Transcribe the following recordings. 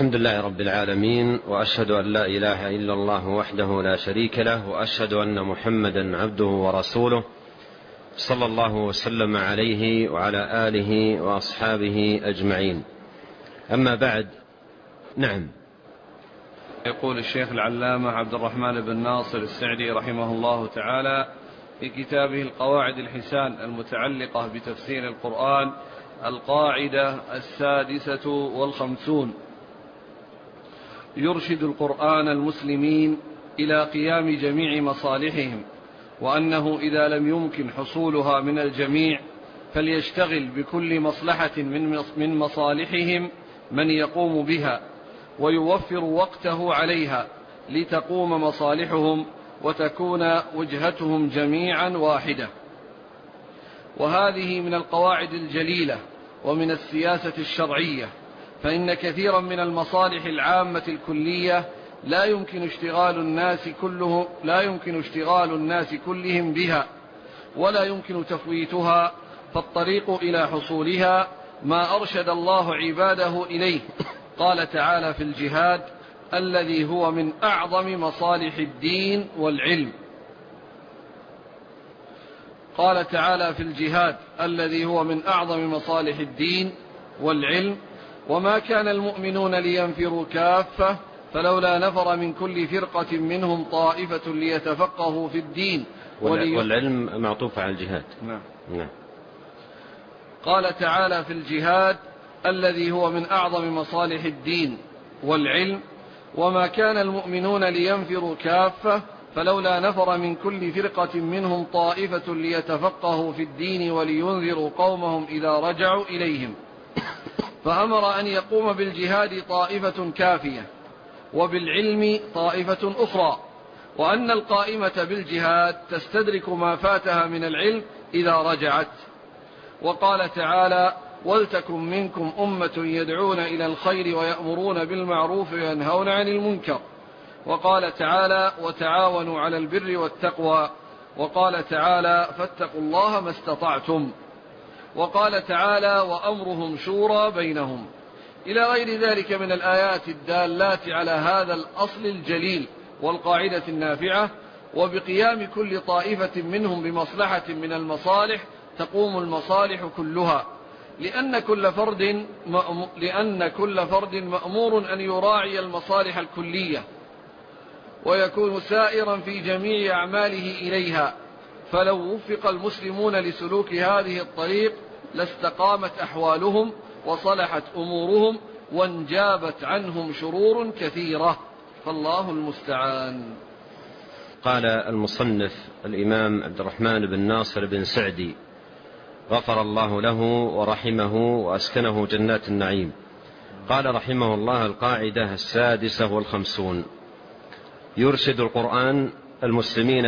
الحمد لله رب العالمين، وأشهد أن لا إله إلا الله وحده لا شريك له، وأشهد أن محمدا عبده ورسوله صلى الله وسلم عليه وعلى آله وأصحابه أجمعين. أما بعد. نعم. يقول الشيخ العلامة عبد الرحمن بن ناصر السعدي رحمه الله تعالى في كتابه القواعد الحسان المتعلقة بتفسير القرآن: القاعدة 56: يرشد القرآن المسلمين إلى قيام جميع مصالحهم، وأنه إذا لم يمكن حصولها من الجميع فليشتغل بكل مصلحة من مصالحهم من يقوم بها، ويوفر وقته عليها لتقوم مصالحهم وتكون وجهتهم جميعا واحدة. وهذه من القواعد الجليلة ومن السياسة الشرعية، فإن كثيرا من المصالح العامة الكلية لا يمكن اشتغال الناس كلهم بها، ولا يمكن تفويتها، فالطريق إلى حصولها ما أرشد الله عباده إليه. قال تعالى في الجهاد: الذي هو من أعظم مصالح الدين والعلم. قال تعالى في الجهاد: الذي هو من أعظم مصالح الدين والعلم. وما كان المؤمنون لينفروا كافة فلولا نفر من كل فرقة منهم طائفة ليتفقهوا في الدين والعلم معطوف على الجهاد. نعم. قال تعالى في الجهاد: الذي هو من أعظم مصالح الدين والعلم. وما كان المؤمنون لينفروا كافة فلولا نفر من كل فرقة منهم طائفة ليتفقهوا في الدين ولينذروا قومهم إذا رجعوا إليهم. فأمر أن يقوم بالجهاد طائفة كافية، وبالعلم طائفة أخرى، وأن القائمة بالجهاد تستدرك ما فاتها من العلم إذا رجعت. وقال تعالى: ولتكن منكم أمة يدعون إلى الخير ويأمرون بالمعروف وينهون عن المنكر. وقال تعالى: وتعاونوا على البر والتقوى. وقال تعالى: فاتقوا الله ما استطعتم. وقال تعالى: وأمرهم شورى بينهم، إلى غير ذلك من الآيات الدالات على هذا الأصل الجليل والقاعدة النافعة. وبقيام كل طائفة منهم بمصلحة من المصالح تقوم المصالح كلها، لأن كل فرد مأمور أن يراعي المصالح الكلية ويكون سائرا في جميع أعماله إليها. فلو وفق المسلمون لسلوك هذه الطريق لاستقامت أحوالهم وصلحت أمورهم وانجابت عنهم شرور كثيرة، فالله المستعان. قال المصنف الإمام عبد الرحمن بن ناصر بن سعدي غفر الله له ورحمه وأسكنه جنات النعيم، قال رحمه الله: القاعدة 56: يرشد القرآن المسلمين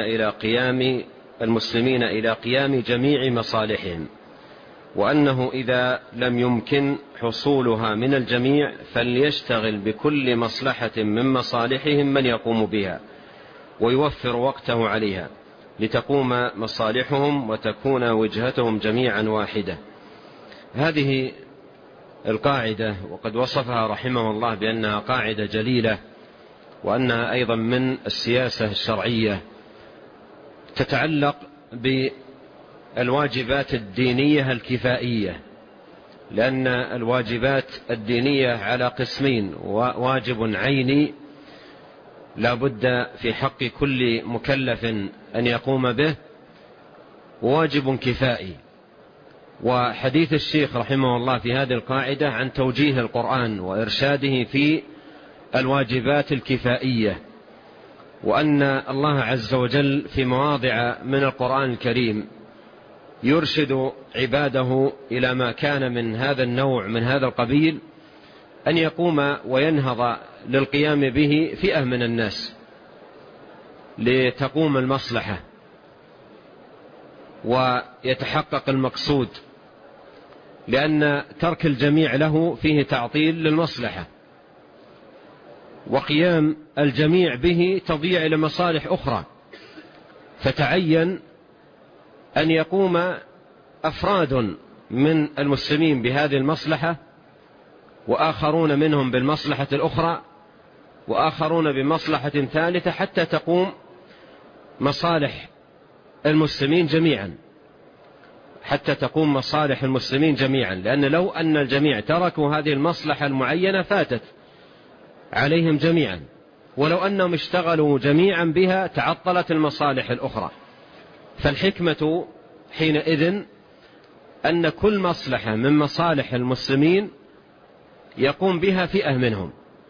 إلى قيام جميع مصالحهم، وأنه إذا لم يمكن حصولها من الجميع فليشتغل بكل مصلحة من مصالحهم من يقوم بها، ويوفر وقته عليها لتقوم مصالحهم وتكون وجهتهم جميعا واحدة. هذه القاعدة وقد وصفها رحمه الله بأنها قاعدة جليلة، وأنها أيضا من السياسة الشرعية، تتعلق بالواجبات الدينية الكفائية، لأن الواجبات الدينية على قسمين: واجب عيني لا بد في حق كل مكلف أن يقوم به، وواجب كفائي. وحديث الشيخ رحمه الله في هذه القاعدة عن توجيه القرآن وإرشاده في الواجبات الكفائية، وأن الله عز وجل في مواضع من القرآن الكريم يرشد عباده إلى ما كان من هذا النوع من هذا القبيل، أن يقوم وينهض للقيام به فئة من الناس لتقوم المصلحة ويتحقق المقصود، لأن ترك الجميع له فيه تعطيل للمصلحة، وقيام الجميع به تضيع لمصالح أخرى. فتعين أن يقوم أفراد من المسلمين بهذه المصلحة وآخرون منهم بالمصلحة الأخرى، وآخرون بمصلحة ثالثة، حتى تقوم مصالح المسلمين جميعا، حتى تقوم مصالح المسلمين جميعا. لأن لو أن الجميع تركوا هذه المصلحة المعينة فاتت عليهم جميعا، ولو أنهم اشتغلوا جميعا بها تعطلت المصالح الأخرى. فالحكمة حينئذ أن كل مصلحة من مصالح المسلمين يقوم بها فئة منهم،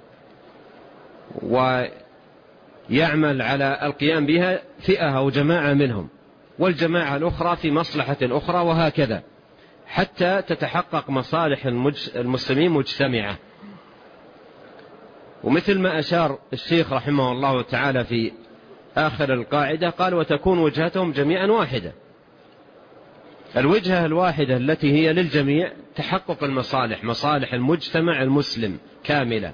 ويعمل على القيام بها فئة أو جماعة منهم، والجماعة الأخرى في مصلحة أخرى، وهكذا حتى تتحقق مصالح المسلمين مجتمعة. ومثل ما أشار الشيخ رحمه الله تعالى في آخر القاعدة قال: وتكون وجهتهم جميعا واحدة. الوجهة الواحدة التي هي للجميع تحقق المصالح، مصالح المجتمع المسلم كاملة.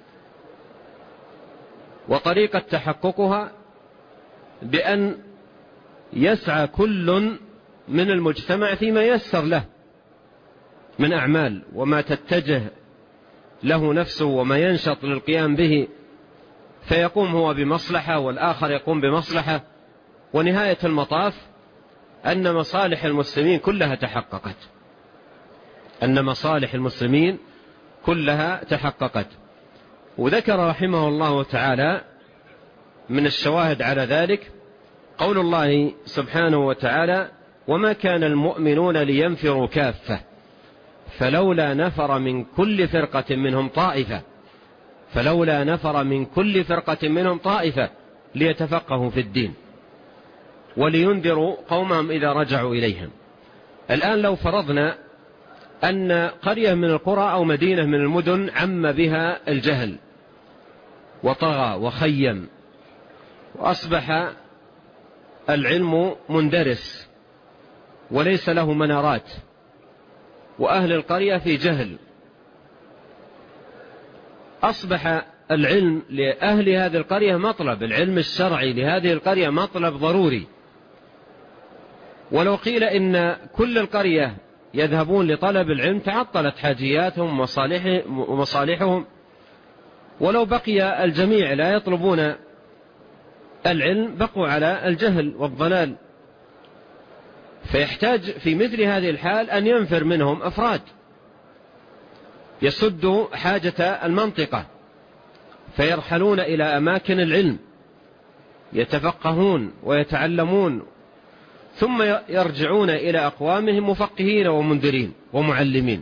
وطريقة تحققها بأن يسعى كل من المجتمع فيما يسر له من أعمال، وما تتجه له نفسه وما ينشط للقيام به، فيقوم هو بمصلحة والآخر يقوم بمصلحة، ونهاية المطاف أن مصالح المسلمين كلها تحققت، أن مصالح المسلمين كلها تحققت. وذكر رحمه الله تعالى من الشواهد على ذلك قول الله سبحانه وتعالى: وما كان المؤمنون لينفروا كافة فلولا نفر من كل فرقة منهم طائفة، فلولا نفر من كل فرقة منهم طائفة ليتفقهوا في الدين ولينذروا قومهم إذا رجعوا إليهم. الآن لو فرضنا أن قرية من القرى أو مدينة من المدن عم بها الجهل وطغى وخيم، وأصبح العلم مندرس وليس له منارات، وأهل القرية في جهل، أصبح العلم لأهل هذه القرية مطلب، العلم الشرعي لهذه القرية مطلب ضروري. ولو قيل إن كل القرية يذهبون لطلب العلم تعطلت حاجياتهم ومصالحهم، ولو بقي الجميع لا يطلبون العلم بقوا على الجهل والضلال. فيحتاج في مثل هذه الحال أن ينفر منهم أفراد يسدوا حاجة المنطقة، فيرحلون إلى أماكن العلم يتفقهون ويتعلمون، ثم يرجعون إلى أقوامهم مفقهين ومنذرين ومعلمين.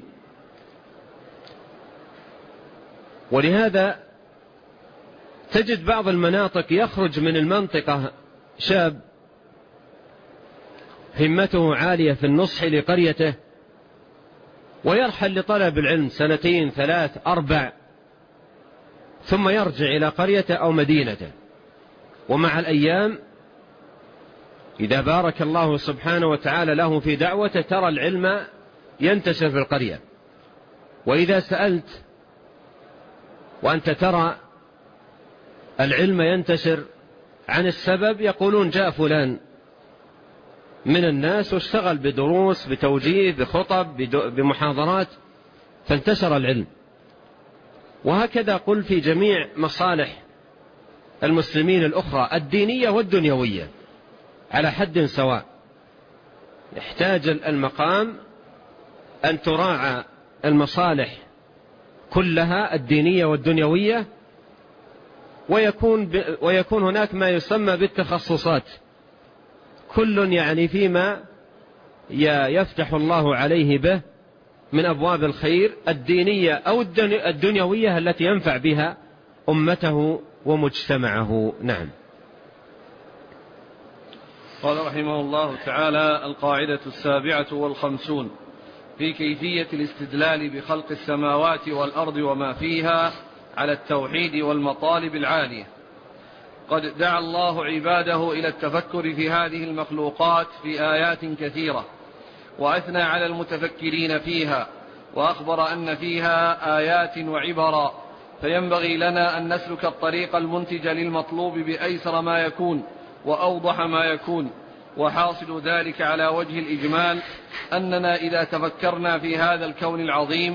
ولهذا تجد بعض المناطق يخرج من المنطقة شاب همته عالية في النصح لقريته، ويرحل لطلب العلم 2 3 4 ثم يرجع إلى قريته أو مدينته. ومع الأيام إذا بارك الله سبحانه وتعالى له في دعوته ترى العلم ينتشر في القرية. وإذا سألت وأنت ترى العلم ينتشر عن السبب، يقولون جاء فلان من الناس واشتغل بدروس بتوجيه بخطب بمحاضرات فانتشر العلم. وهكذا قل في جميع مصالح المسلمين الأخرى الدينية والدنيوية على حد سواء. يحتاج المقام أن تراعى المصالح كلها الدينية والدنيوية، ويكون هناك ما يسمى بالتخصصات، كل يعني فيما يفتح الله عليه به من أبواب الخير الدينية أو الدنيوية التي ينفع بها أمته ومجتمعه. نعم. قال رحمه الله تعالى: القاعدة 57 في كيفية الاستدلال بخلق السماوات والأرض وما فيها على التوحيد والمطالب العالية. قد دعا الله عباده إلى التفكر في هذه المخلوقات في آيات كثيرة، وأثنى على المتفكرين فيها، وأخبر أن فيها آيات وعبرا، فينبغي لنا أن نسلك الطريق المنتج للمطلوب بأيسر ما يكون وأوضح ما يكون. وحاصل ذلك على وجه الإجمال أننا إذا تفكرنا في هذا الكون العظيم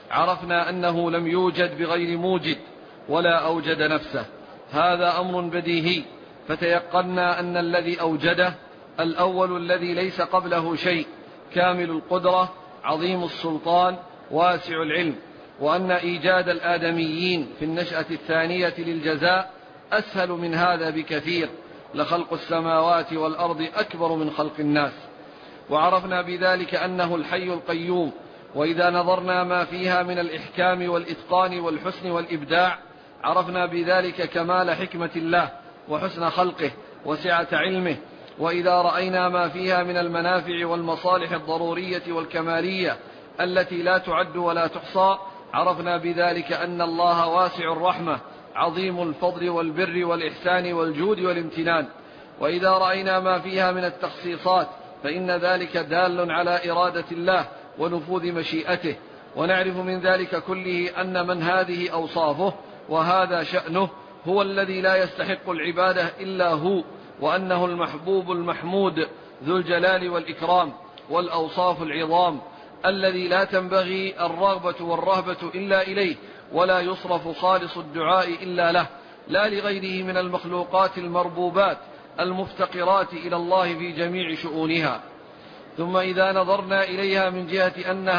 عرفنا أنه لم يوجد بغير موجد ولا أوجد نفسه، هذا أمر بديهي، فتيقنا أن الذي أوجده الأول الذي ليس قبله شيء، كامل القدرة، عظيم السلطان، واسع العلم، وأن إيجاد الآدميين في النشأة الثانية للجزاء أسهل من هذا بكثير، لخلق السماوات والأرض أكبر من خلق الناس. وعرفنا بذلك أنه الحي القيوم، وإذا نظرنا ما فيها من الإحكام والإتقان والحسن والإبداع عرفنا بذلك كمال حكمة الله وحسن خلقه وسعة علمه. وإذا رأينا ما فيها من المنافع والمصالح الضرورية والكمالية التي لا تعد ولا تحصى عرفنا بذلك أن الله واسع الرحمة عظيم الفضل والبر والإحسان والجود والامتنان. وإذا رأينا ما فيها من التخصيصات فإن ذلك دال على إرادة الله ونفوذ مشيئته، ونعرف من ذلك كله أن من هذه أوصافه وهذا شأنه هو الذي لا يستحق العبادة إلا هو، وأنه المحبوب المحمود ذو الجلال والإكرام والأوصاف العظام الذي لا تنبغي الرغبة والرهبة إلا إليه، ولا يصرف خالص الدعاء إلا له، لا لغيره من المخلوقات المربوبات المفتقرات إلى الله في جميع شؤونها. ثم إذا نظرنا إليها من جهة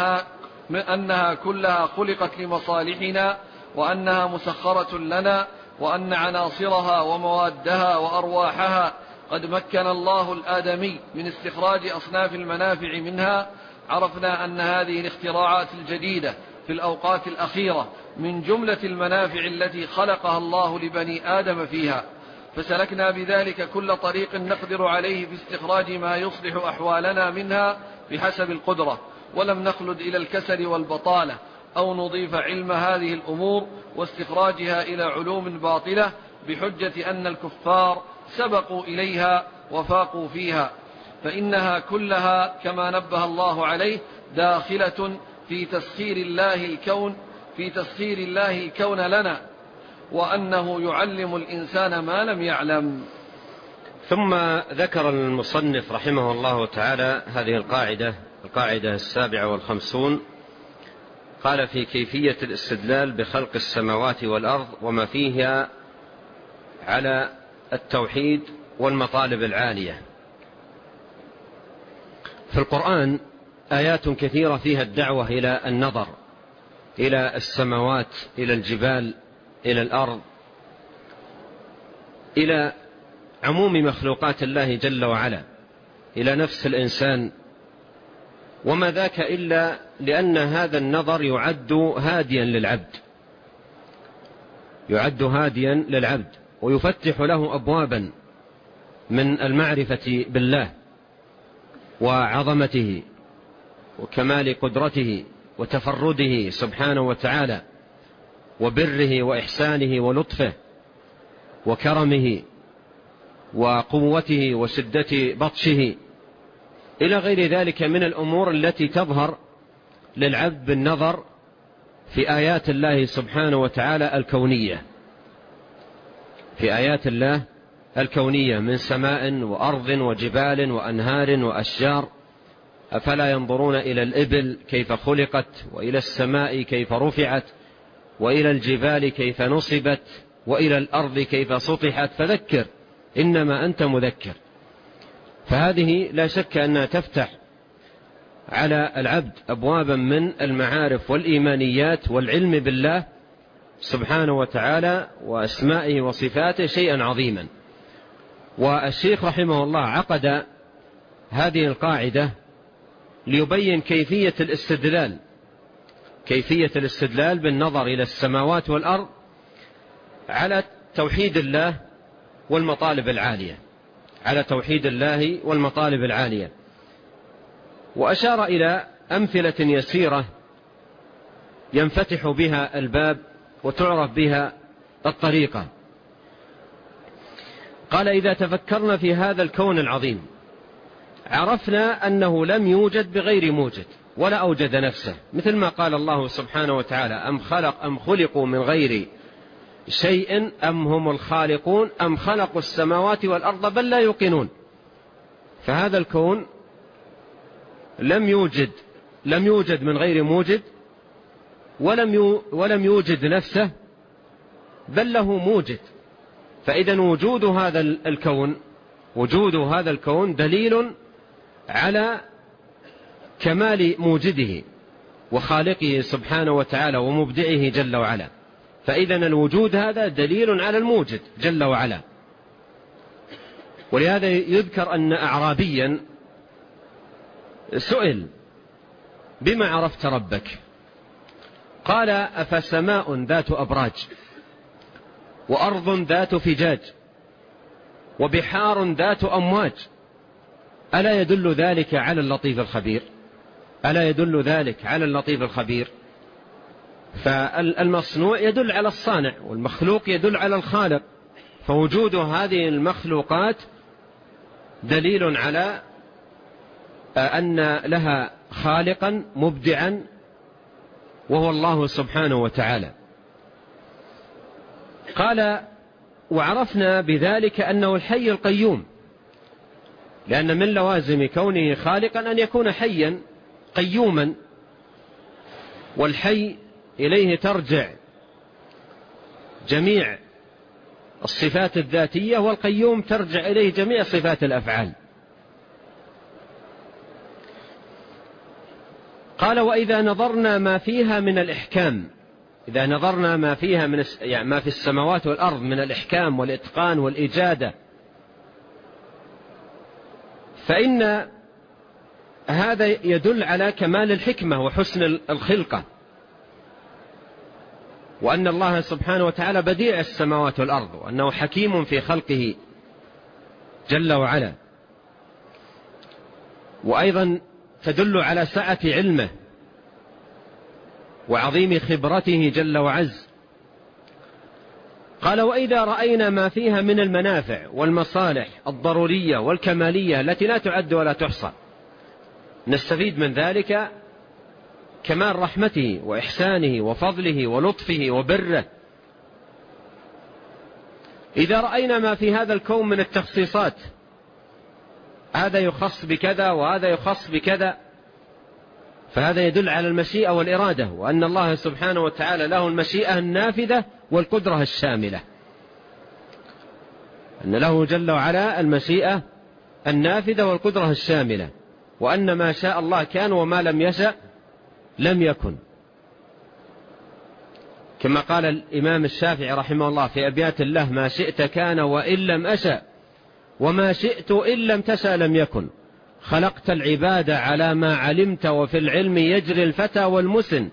أنها كلها خلقت لمصالحنا، وأنها مسخرة لنا، وأن عناصرها وموادها وأرواحها قد مكن الله الآدمي من استخراج أصناف المنافع منها، عرفنا أن هذه الاختراعات الجديدة في الأوقات الأخيرة من جملة المنافع التي خلقها الله لبني آدم فيها، فسلكنا بذلك كل طريق نقدر عليه في استخراج ما يصلح أحوالنا منها بحسب القدرة، ولم نخلد إلى الكسل والبطالة أو نضيف علم هذه الأمور واستخراجها إلى علوم باطلة بحجة أن الكفار سبقوا إليها وفاقوا فيها، فإنها كلها كما نبه الله عليه داخلة في تسخير الله الكون لنا، وأنه يعلم الإنسان ما لم يعلم. ثم ذكر المصنف رحمه الله تعالى هذه القاعدة 57، قال في كيفية الاستدلال بخلق السماوات والأرض وما فيها على التوحيد والمطالب العالية. في القرآن آيات كثيرة فيها الدعوة إلى النظر إلى السماوات، إلى الجبال، إلى الأرض، إلى عموم مخلوقات الله جل وعلا، إلى نفس الإنسان، وما ذاك إلا لأن هذا النظر يعد هاديا للعبد ويفتح له أبوابا من المعرفة بالله وعظمته وكمال قدرته وتفرده سبحانه وتعالى وبره وإحسانه ولطفه وكرمه وقوته وشدة بطشه إلى غير ذلك من الأمور التي تظهر للعبد بالنظر في آيات الله سبحانه وتعالى الكونية، في آيات الله الكونية من سماء وأرض وجبال وأنهار وأشجار. أفلا ينظرون إلى الإبل كيف خلقت، وإلى السماء كيف رفعت، وإلى الجبال كيف نصبت، وإلى الأرض كيف سطحت، فذكر إنما أنت مذكر. فهذه لا شك أنها تفتح على العبد أبوابا من المعارف والإيمانيات والعلم بالله سبحانه وتعالى وأسمائه وصفاته شيئا عظيما. والشيخ رحمه الله عقد هذه القاعدة ليبين كيفية الاستدلال بالنظر إلى السماوات والأرض على توحيد الله والمطالب العالية، وأشار إلى أمثلة يسيرة ينفتح بها الباب وتعرف بها الطريقة. قال: إذا تفكرنا في هذا الكون العظيم عرفنا أنه لم يوجد بغير موجد ولا أوجد نفسه، مثل ما قال الله سبحانه وتعالى: أم خلقوا من غير شيء أم هم الخالقون أم خلقوا السماوات والأرض بل لا يوقنون. فهذا الكون لم يوجد من غير موجد ولم يوجد نفسه، بل له موجد. فإذا وجود هذا الكون دليل على كمال موجده وخالقه سبحانه وتعالى ومبدعه جل وعلا. فإذا الوجود هذا دليل على الموجد جل وعلا. ولهذا يذكر أن أعرابيا سئل: بما عرفت ربك؟ قال: أفسماء ذات أبراج، وأرض ذات فجاج، وبحار ذات أمواج، ألا يدل ذلك على اللطيف الخبير؟ ألا يدل ذلك على اللطيف الخبير؟ فالمصنوع يدل على الصانع، والمخلوق يدل على الخالق. فوجود هذه المخلوقات دليل على أن لها خالقا مبدعا وهو الله سبحانه وتعالى. قال: وعرفنا بذلك أنه الحي القيوم، لأن من لوازم كونه خالقا أن يكون حيا قيوما، والحي إليه ترجع جميع الصفات الذاتية، والقيوم ترجع إليه جميع صفات الأفعال. قال: وإذا نظرنا ما فيها من الإحكام، إذا نظرنا ما فيها من ما في السماوات والأرض من الإحكام والإتقان والإجادة، فإن هذا يدل على كمال الحكمة وحسن الخلقة، وأن الله سبحانه وتعالى بديع السماوات والأرض، وأنه حكيم في خلقه جل وعلا. وأيضا تدل على سعة علمه وعظيم خبرته جل وعز. قال: وإذا رأينا ما فيها من المنافع والمصالح الضرورية والكمالية التي لا تعد ولا تحصى، نستفيد من ذلك كمال رحمته وإحسانه وفضله ولطفه وبره. إذا رأينا ما في هذا الكون من التخصيصات، هذا يخص بكذا وهذا يخص بكذا، فهذا يدل على المشيئة والإرادة، وأن الله سبحانه وتعالى له المشيئة النافذة والقدرة الشاملة، أن له جل وعلا المشيئة النافذة والقدرة الشاملة، وأن ما شاء الله كان وما لم يشأ لم يكن. كما قال الإمام الشافعي رحمه الله في أبيات الله: ما شئت كان وإن لم أشأ، وما شئت إن لم تشأ لم يكن. خلقت العباد على ما علمت، وفي العلم يجري الفتى والمسن.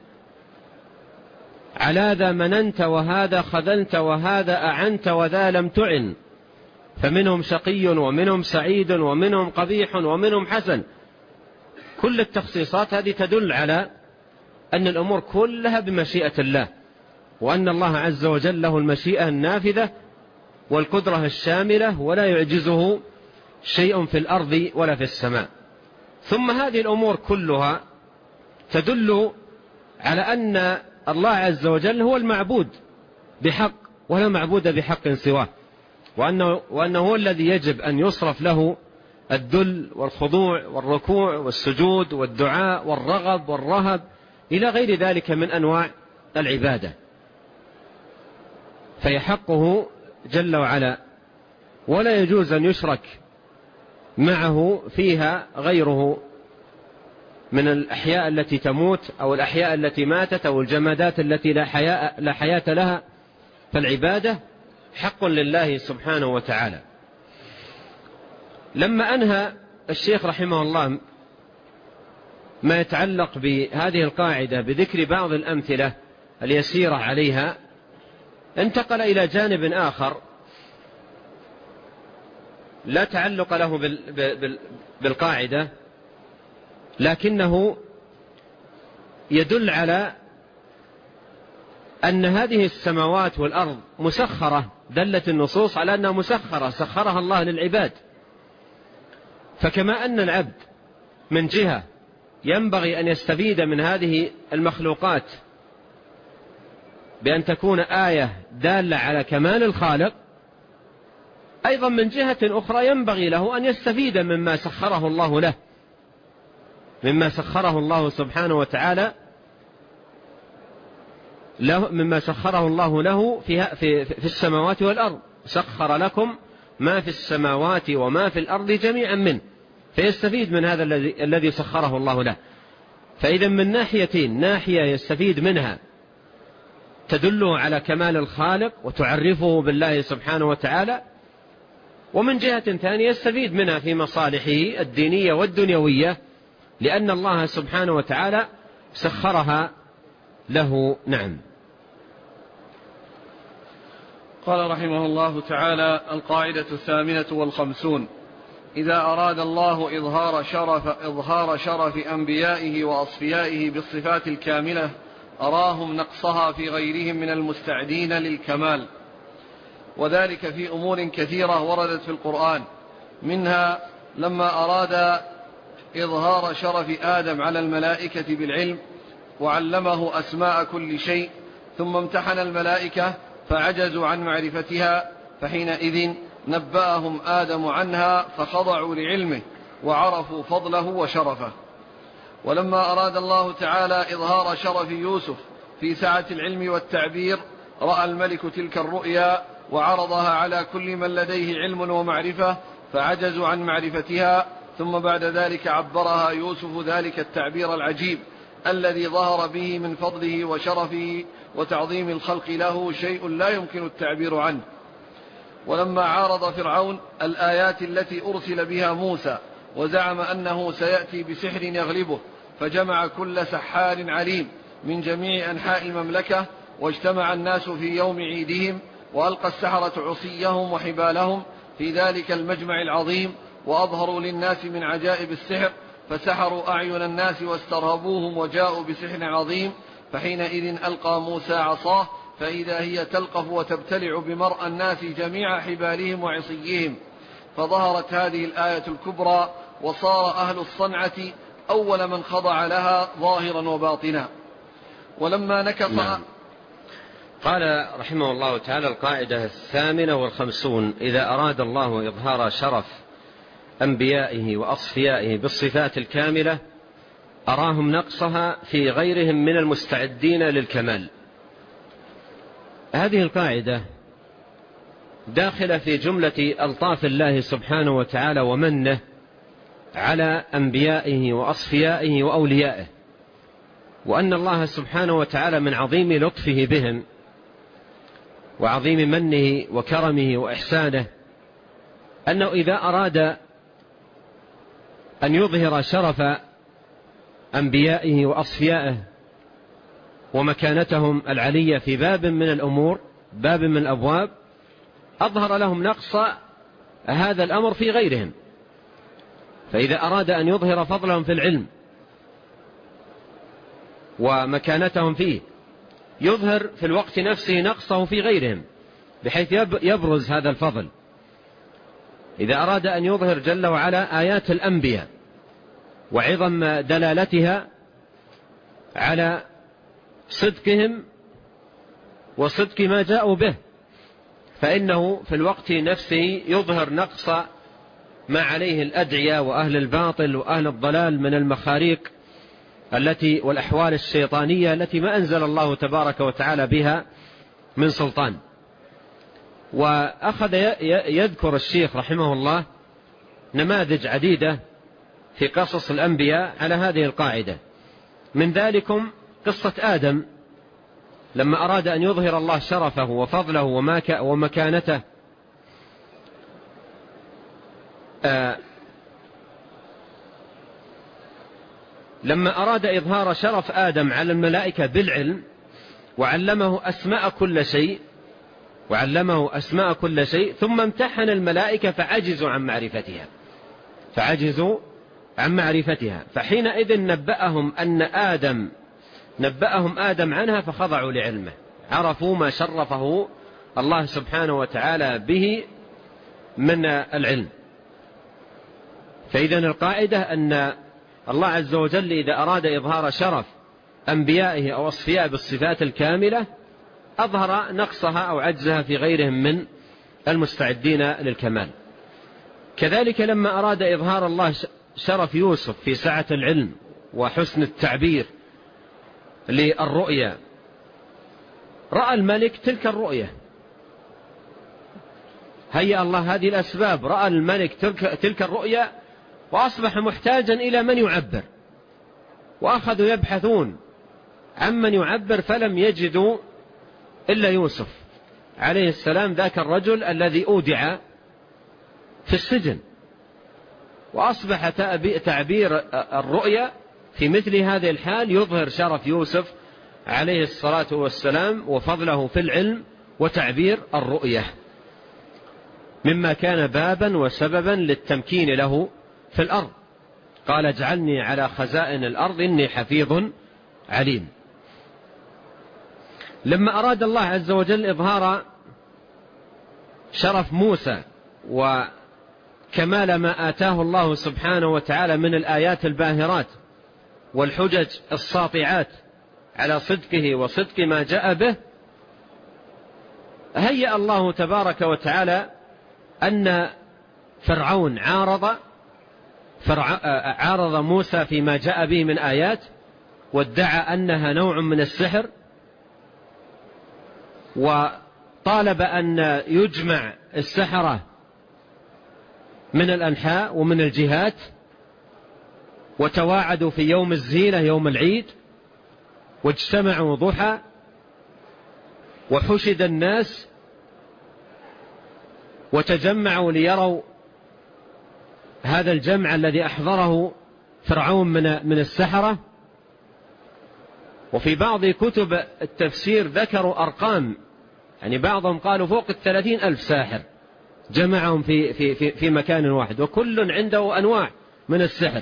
على ذا مننت وهذا خذلت، وهذا أعنت وذا لم تعن. فمنهم شقي ومنهم سعيد ومنهم قبيح ومنهم حسن. كل التخصيصات هذه تدل على أن الأمور كلها بمشيئة الله، وأن الله عز وجل له المشيئة النافذة والقدرة الشاملة، ولا يعجزه شيء في الأرض ولا في السماء. ثم هذه الأمور كلها تدل على أن الله عز وجل هو المعبود بحق، ولا معبود بحق سواه، وأنه هو الذي يجب أن يصرف له الذل والخضوع والركوع والسجود والدعاء والرغب والرهب إلى غير ذلك من أنواع العبادة، فيحقه جل وعلا، ولا يجوز أن يشرك معه فيها غيره من الأحياء التي تموت أو الأحياء التي ماتت أو الجمادات التي لا حياة لها. فالعبادة حق لله سبحانه وتعالى. لما أنهى الشيخ رحمه الله ما يتعلق بهذه القاعدة بذكر بعض الأمثلة اليسيرة عليها، انتقل إلى جانب آخر لا تعلق له بالقاعدة، لكنه يدل على أن هذه السماوات والأرض مسخرة، دلت النصوص على أنها مسخرة، سخرها الله للعباد. فكما أن العبد من جهة ينبغي أن يستفيد من هذه المخلوقات بأن تكون آية دالة على كمال الخالق، أيضا من جهة أخرى ينبغي له أن يستفيد مما سخره الله له، مما سخره الله سبحانه وتعالى مما سخره الله له في السماوات والأرض. سخر لكم ما في السماوات وما في الأرض جميعا منه، فيستفيد من هذا الذي سخره الله له. فإذا من ناحيتين، ناحية يستفيد منها تدله على كمال الخالق وتعرفه بالله سبحانه وتعالى، ومن جهة ثانية يستفيد منها في مصالحه الدينية والدنيوية، لأن الله سبحانه وتعالى سخرها له. نعم. قال رحمه الله تعالى: القاعدة 58: إذا أراد الله إظهار شرف أنبيائه وأصفيائه بالصفات الكاملة أراهم نقصها في غيرهم من المستعدين للكمال، وذلك في أمور كثيرة وردت في القرآن، منها لما أراد إظهار شرف آدم على الملائكة بالعلم وعلمه أسماء كل شيء، ثم امتحن الملائكة فعجزوا عن معرفتها، فحينئذ نبأهم آدم عنها فخضعوا لعلمه وعرفوا فضله وشرفه. ولما أراد الله تعالى إظهار شرف يوسف في سعة العلم والتعبير رأى الملك تلك الرؤيا وعرضها على كل من لديه علم ومعرفة فعجزوا عن معرفتها، ثم بعد ذلك عبرها يوسف ذلك التعبير العجيب الذي ظهر به من فضله وشرفه وتعظيم الخلق له شيء لا يمكن التعبير عنه. ولما عارض فرعون الآيات التي أرسل بها موسى وزعم أنه سيأتي بسحر يغلبه، فجمع كل سحار عليم من جميع أنحاء المملكة، واجتمع الناس في يوم عيدهم، وألقى السحرة عصيهم وحبالهم في ذلك المجمع العظيم، وأظهروا للناس من عجائب السحر، فسحروا أعين الناس واسترهبوهم وجاءوا بسحر عظيم. فحينئذ ألقى موسى عصاه فإذا هي تلقف وتبتلع بمرء الناس جميع حبالهم وعصيهم، فظهرت هذه الآية الكبرى، وصار أهل الصنعة أول من خضع لها ظاهرا وباطنا. ولما نكص قال رحمه الله تعالى: القاعدة 58: إذا أراد الله إظهار شرف أنبيائه وأصفيائه بالصفات الكاملة أراهم نقصها في غيرهم من المستعدين للكمال. هذه القاعدة داخلة في جملة ألطاف الله سبحانه وتعالى ومنه على أنبيائه وأصفيائه وأوليائه، وأن الله سبحانه وتعالى من عظيم لطفه بهم وعظيم منه وكرمه وإحسانه أنه إذا أراد أن يظهر شرف أنبيائه وأصفيائه ومكانتهم العلية في باب من الأمور، باب من الأبواب، أظهر لهم نقص هذا الأمر في غيرهم. فإذا أراد أن يظهر فضلهم في العلم ومكانتهم فيه يظهر في الوقت نفسه نقصه في غيرهم بحيث يبرز هذا الفضل. إذا أراد أن يظهر جل وعلا آيات الأنبياء وعظم دلالتها على صدقهم وصدق ما جاءوا به، فإنه في الوقت نفسه يظهر نقص ما عليه الأدعية وأهل الباطل وأهل الضلال من المخاريق والأحوال الشيطانية التي ما أنزل الله تبارك وتعالى بها من سلطان. وأخذ يذكر الشيخ رحمه الله نماذج عديدة في قصص الأنبياء على هذه القاعدة. من ذلكم قصة آدم لما أراد أن يظهر الله شرفه وفضله ومكانته لما أراد إظهار شرف آدم على الملائكة بالعلم وعلمه أسماء كل شيء ثم امتحن الملائكة فعجزوا عن معرفتها فحينئذ نبأهم آدم عنها فخضعوا لعلمه، عرفوا ما شرفه الله سبحانه وتعالى به من العلم. فإذا القاعدة أن الله عز وجل إذا أراد إظهار شرف أنبيائه أو أصفياء بالصفات الكاملة أظهر نقصها أو عجزها في غيرهم من المستعدين للكمال. كذلك لما أراد إظهار الله شرف يوسف في سعة العلم وحسن التعبير للرؤيا رأى الملك تلك الرؤية، هيأ الله هذه الأسباب، رأى الملك تلك الرؤية وأصبح محتاجا إلى من يعبر، وأخذوا يبحثون عمن يعبر فلم يجدوا إلا يوسف عليه السلام، ذاك الرجل الذي أودع في السجن. وأصبح تعبير الرؤيا في مثل هذه الحال يظهر شرف يوسف عليه الصلاة والسلام وفضله في العلم وتعبير الرؤية، مما كان بابا وسببا للتمكين له في الأرض. قال اجعلني على خزائن الأرض إني حفيظ عليم. لما أراد الله عز وجل إظهار شرف موسى وكمال ما آتاه الله سبحانه وتعالى من الآيات الباهرات والحجج الساطعات على صدقه وصدق ما جاء به، هيأ الله تبارك وتعالى أن فرعون عارض موسى فيما جاء به من آيات، وادعى أنها نوع من السحر، وطالب أن يجمع السحرة من الأنحاء ومن الجهات، وتواعدوا في يوم الزينة يوم العيد، واجتمعوا ضحى، وحشد الناس وتجمعوا ليروا هذا الجمع الذي أحضره فرعون من السحرة. وفي بعض كتب التفسير ذكروا أرقام، يعني بعضهم قالوا فوق 30,000 ساحر جمعهم في مكان واحد، وكل عنده أنواع من السحر.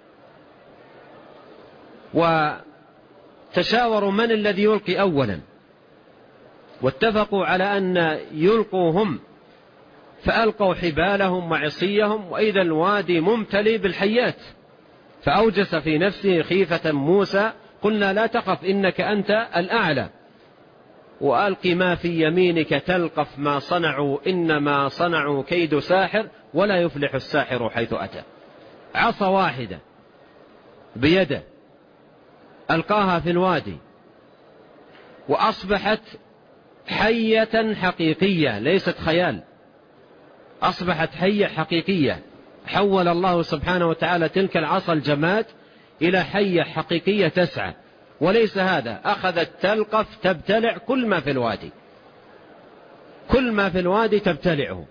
وتشاوروا من الذي يلقي أولا، واتفقوا على أن يلقوا هم، فألقوا حبالهم وعصيهم، وإذا الوادي ممتلئ بالحيات، فأوجس في نفسه خيفة موسى، قلنا لا تخف إنك أنت الأعلى، وألق ما في يمينك تلقف ما صنعوا إنما صنعوا كيد ساحر ولا يفلح الساحر حيث أتى. عصا واحدة بيده ألقاها في الوادي، وأصبحت حية حقيقية ليست خيال، أصبحت حية حقيقية. حول الله سبحانه وتعالى تلك العصا الجماد إلى حية حقيقية تسعى. وليس هذا، أخذت تلقف تبتلع كل ما في الوادي، كل ما في الوادي تبتلعه.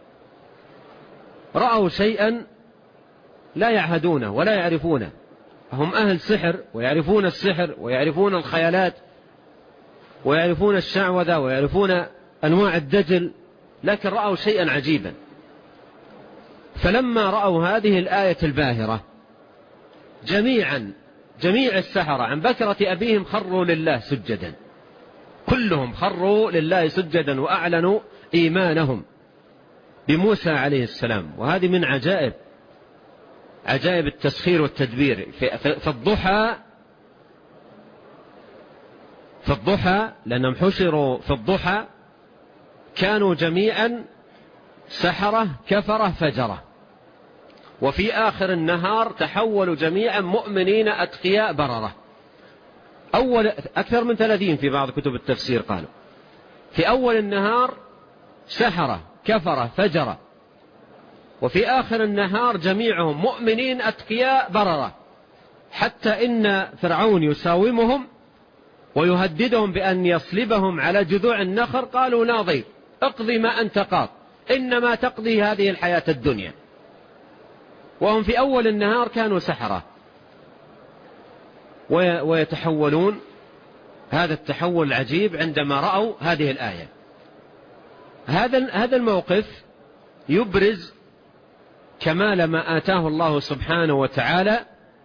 رأوا شيئا لا يعهدونه ولا يعرفونه، هم أهل سحر ويعرفون السحر ويعرفون الخيالات ويعرفون الشعوذة ويعرفون أنواع الدجل، لكن رأوا شيئا عجيبا. فلما رأوا هذه الآية الباهرة جميع السحرة عن بكرة أبيهم خروا لله سجدا، كلهم خروا لله سجدا وأعلنوا إيمانهم بموسى عليه السلام. وهذه من عجائب التسخير والتدبير. في الضحى لأنهم حشروا في الضحى كانوا جميعا سحرة كفرة فجرة، وفي آخر النهار تحولوا جميعا مؤمنين أتقياء بررة. أكثر من 30 في بعض كتب التفسير قالوا في أول النهار سحرة كفرة فجرة، وفي آخر النهار جميعهم مؤمنين أتقياء بررة، حتى إن فرعون يساومهم ويهددهم بأن يصلبهم على جذوع النخل. قالوا ناظر اقضي ما أنت قاض، إنما تقضي هذه الحياة الدنيا. وهم في أول النهار كانوا سحرة، ويتحولون هذا التحول العجيب عندما رأوا هذه الآية. هذا الموقف يبرز كمال ما آتاه الله سبحانه وتعالى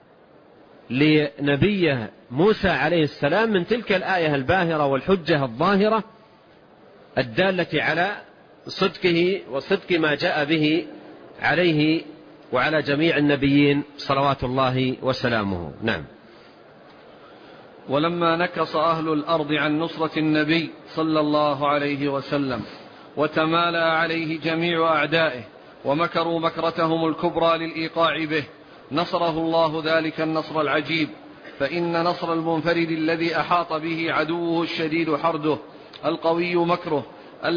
لنبيه موسى عليه السلام من تلك الآية الباهرة والحجة الظاهرة الدالة على صدقه وصدق ما جاء به عليه وعلى جميع النبيين صلوات الله وسلامه. نعم. ولما نكص أهل الأرض عن نصرة النبي صلى الله عليه وسلم وتمالى عليه جميع أعدائه ومكروا مكرتهم الكبرى للإيقاع به، نصره الله ذلك النصر العجيب. فإن نصر المنفرد الذي أحاط به عدوه الشديد حرده القوي مكره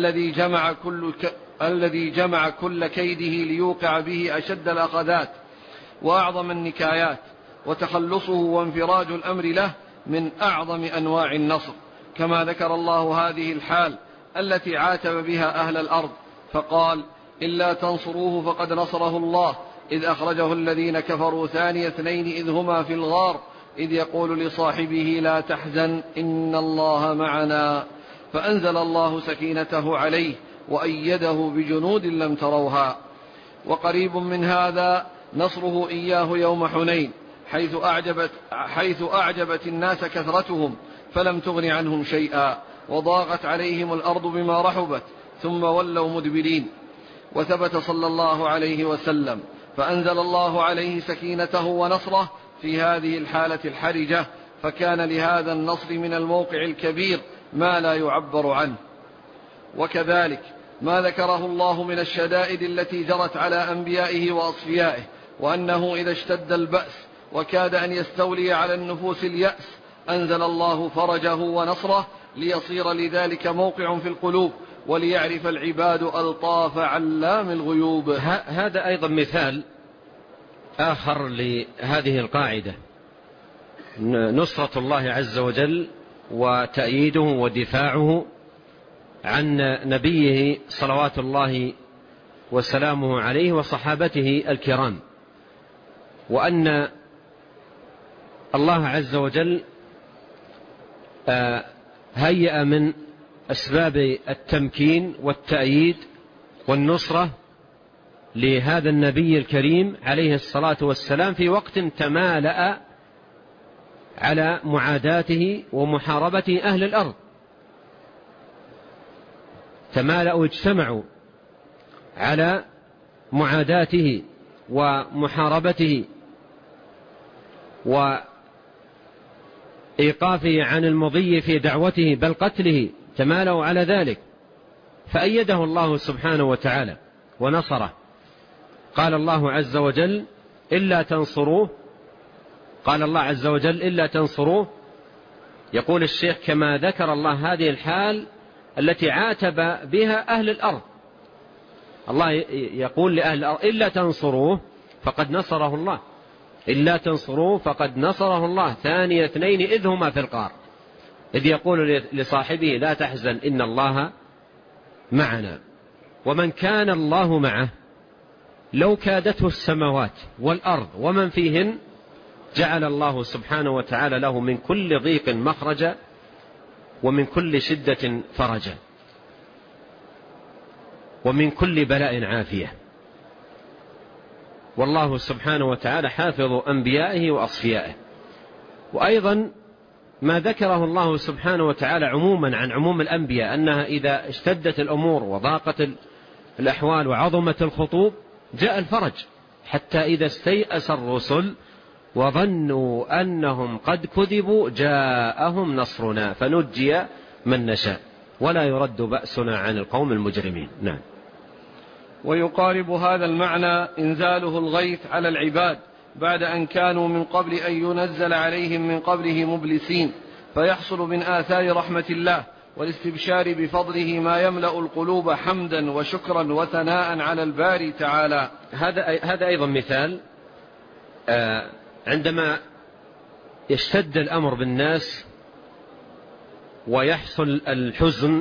الذي جمع كل كيده ليوقع به أشد الأخذات وأعظم النكايات، وتخلصه وانفراج الأمر له من أعظم أنواع النصر، كما ذكر الله هذه الحال التي عاتب بها أهل الأرض فقال: إلا تنصروه فقد نصره الله إذ أخرجه الذين كفروا ثاني اثنين إذ هما في الغار إذ يقول لصاحبه لا تحزن إن الله معنا، فأنزل الله سكينته عليه وأيده بجنود لم تروها. وقريب من هذا نصره إياه يوم حنين، حيث أعجبت الناس كثرتهم فلم تغن عنهم شيئا، وضاقت عليهم الأرض بما رحبت ثم ولوا مدبرين. وثبت صلى الله عليه وسلم فأنزل الله عليه سكينته ونصره في هذه الحالة الحرجة، فكان لهذا النصر من الموقع الكبير ما لا يعبر عنه. وكذلك ما ذكره الله من الشدائد التي جرت على أنبيائه وأصفيائه، وأنه إذا اشتد البأس وكاد أن يستولي على النفوس اليأس أنزل الله فرجه ونصره ليصير لذلك موقع في القلوب وليعرف العباد ألطاف علام الغيوب. هذا أيضا مثال آخر لهذه القاعدة، نصرة الله عز وجل وتأييده ودفاعه عن نبيه صلوات الله وسلامه عليه وصحابته الكرام، وأن الله عز وجل هيأ من أسباب التمكين والتأييد والنصرة لهذا النبي الكريم عليه الصلاة والسلام في وقت تمالأ على معاداته ومحاربة أهل الأرض، تمالأوا اجتمعوا على معاداته ومحاربته وإيقافه عن المضي في دعوته بل قتله، تمالأوا على ذلك فأيده الله سبحانه وتعالى ونصره. قال الله عز وجل إلا تنصروه، قال الله عز وجل إلا تنصروه، يقول الشيخ كما ذكر الله هذه الحال التي عاتب بها أهل الأرض. الله يقول لأهل الأرض إلا تنصروه فقد نصره الله، إلا تنصروه فقد نصره الله ثاني اثنين إذ هما في الغار إذ يقول لصاحبه لا تحزن إن الله معنا. ومن كان الله معه لو كادته السماوات والأرض ومن فيهن جعل الله سبحانه وتعالى له من كل ضيق مخرجا ومن كل شدة فرجا ومن كل بلاء عافية. والله سبحانه وتعالى حافظ أنبيائه وأصفيائه. وأيضا ما ذكره الله سبحانه وتعالى عموما عن عموم الأنبياء أنها إذا اشتدت الأمور وضاقت الأحوال وعظمت الخطوب جاء الفرج، حتى إذا استيأس الرسل وظنوا أنهم قد كذبوا جاءهم نصرنا فنجي من نشاء ولا يرد بأسنا عن القوم المجرمين. نعم. ويقارب هذا المعنى إنزاله الغيث على العباد بعد أن كانوا من قبل أن ينزل عليهم من قبله مبلسين، فيحصل من آثار رحمة الله والاستبشار بفضله ما يملأ القلوب حمدا وشكرا وثناء على الباري تعالى. هذا أيضا مثال عندما يشتد الأمر بالناس ويحصل الحزن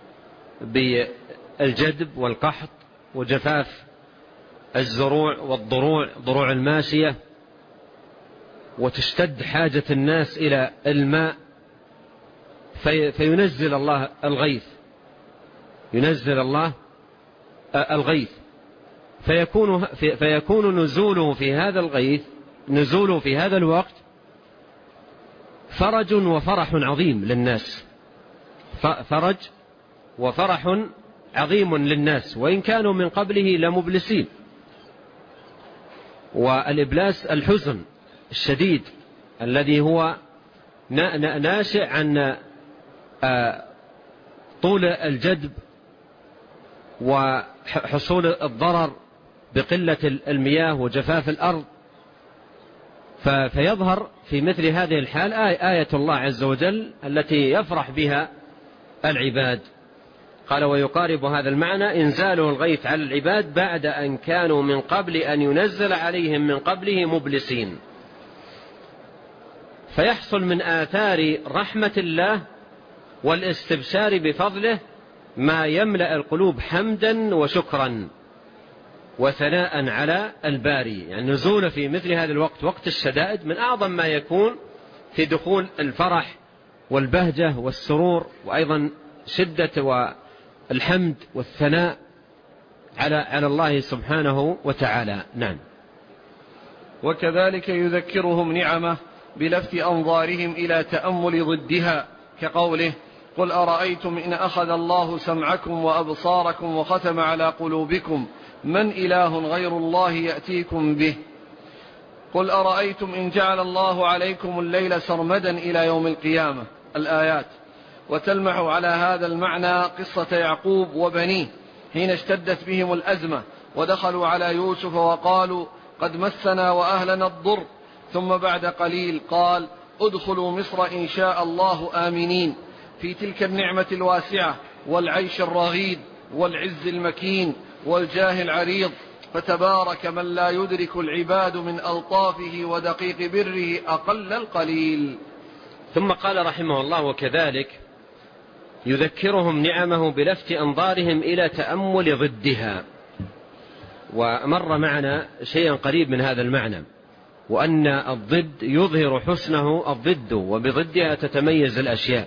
بالجدب والقحط وجفاف الزروع والضروع، ضروع الماشية، وتشتد حاجة الناس إلى الماء، فينزل الله الغيث، ينزل الله الغيث، فيكون نزوله في هذا الغيث، نزوله في هذا الوقت فرج وفرح عظيم للناس، فرج وفرح عظيم للناس وإن كانوا من قبله لمبلسين. والإبلاس الحزن الشديد الذي هو ناشئ عن طول الجدب وحصول الضرر بقلة المياه وجفاف الأرض. فيظهر في مثل هذه الحال آية الله عز وجل التي يفرح بها العباد. قال ويقارب هذا المعنى إنزاله الغيث على العباد بعد أن كانوا من قبل أن ينزل عليهم من قبله مبلسين، فيحصل من آثار رحمة الله والاستبشار بفضله ما يملأ القلوب حمدا وشكرا وثناء على الباري. يعني نزول في مثل هذا الوقت، وقت الشدائد، من أعظم ما يكون في دخول الفرح والبهجة والسرور، وأيضا شدة والحمد والثناء على الله سبحانه وتعالى. نعم. وكذلك يذكرهم نعمه بلفت أنظارهم إلى تأمل ضدها، كقوله قل أرأيتم إن أخذ الله سمعكم وأبصاركم وختم على قلوبكم من إله غير الله يأتيكم به. قل أرأيتم إن جعل الله عليكم الليل سرمدا إلى يوم القيامة، الآيات. وتلمح على هذا المعنى قصة يعقوب وبنيه حين اشتدت بهم الأزمة ودخلوا على يوسف وقالوا قد مسنا وأهلنا الضر، ثم بعد قليل قال ادخلوا مصر إن شاء الله آمنين، في تلك النعمة الواسعة والعيش الرغيد والعز المكين والجاه العريض، فتبارك من لا يدرك العباد من ألطافه ودقيق بره أقل القليل. ثم قال رحمه الله وكذلك يذكرهم نعمه بلفت أنظارهم إلى تأمل ضدها. ومر معنا شيئا قريب من هذا المعنى، وأن الضد يظهر حسنه الضد، وبضدها تتميز الأشياء.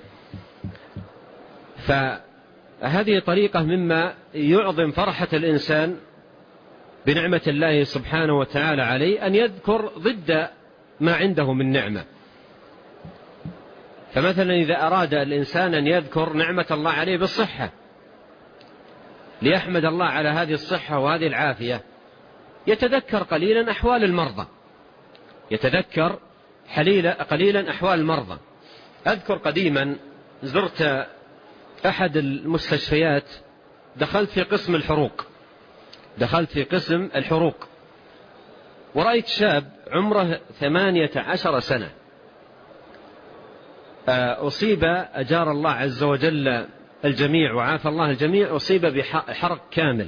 فهذه طريقة مما يعظم فرحة الإنسان بنعمة الله سبحانه وتعالى عليه أن يذكر ضد ما عنده من نعمة. فمثلا إذا أراد الإنسان أن يذكر نعمة الله عليه بالصحة ليحمد الله على هذه الصحة وهذه العافية، يتذكر قليلا أحوال المرضى، يتذكر قليلا أحوال المرضى. أذكر قديما زرت أحد المستشفيات، دخلت في قسم الحروق، ورأيت شاب عمره 18 سنة أصيب، أجار الله عز وجل الجميع وعافى الله الجميع، أصيب بحرق كامل،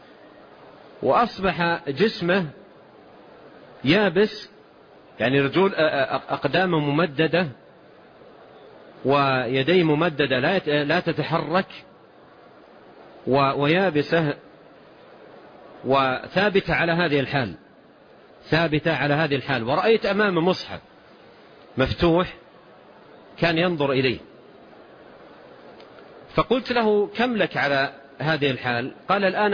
وأصبح جسمه يابس، يعني رجول أقدامه ممددة ويديه ممددة لا تتحرك، ويابسة وثابتة على هذه الحال. ورأيت أمام مصحف مفتوح كان ينظر إليه، فقلت له كم لك على هذه الحال؟ قال الآن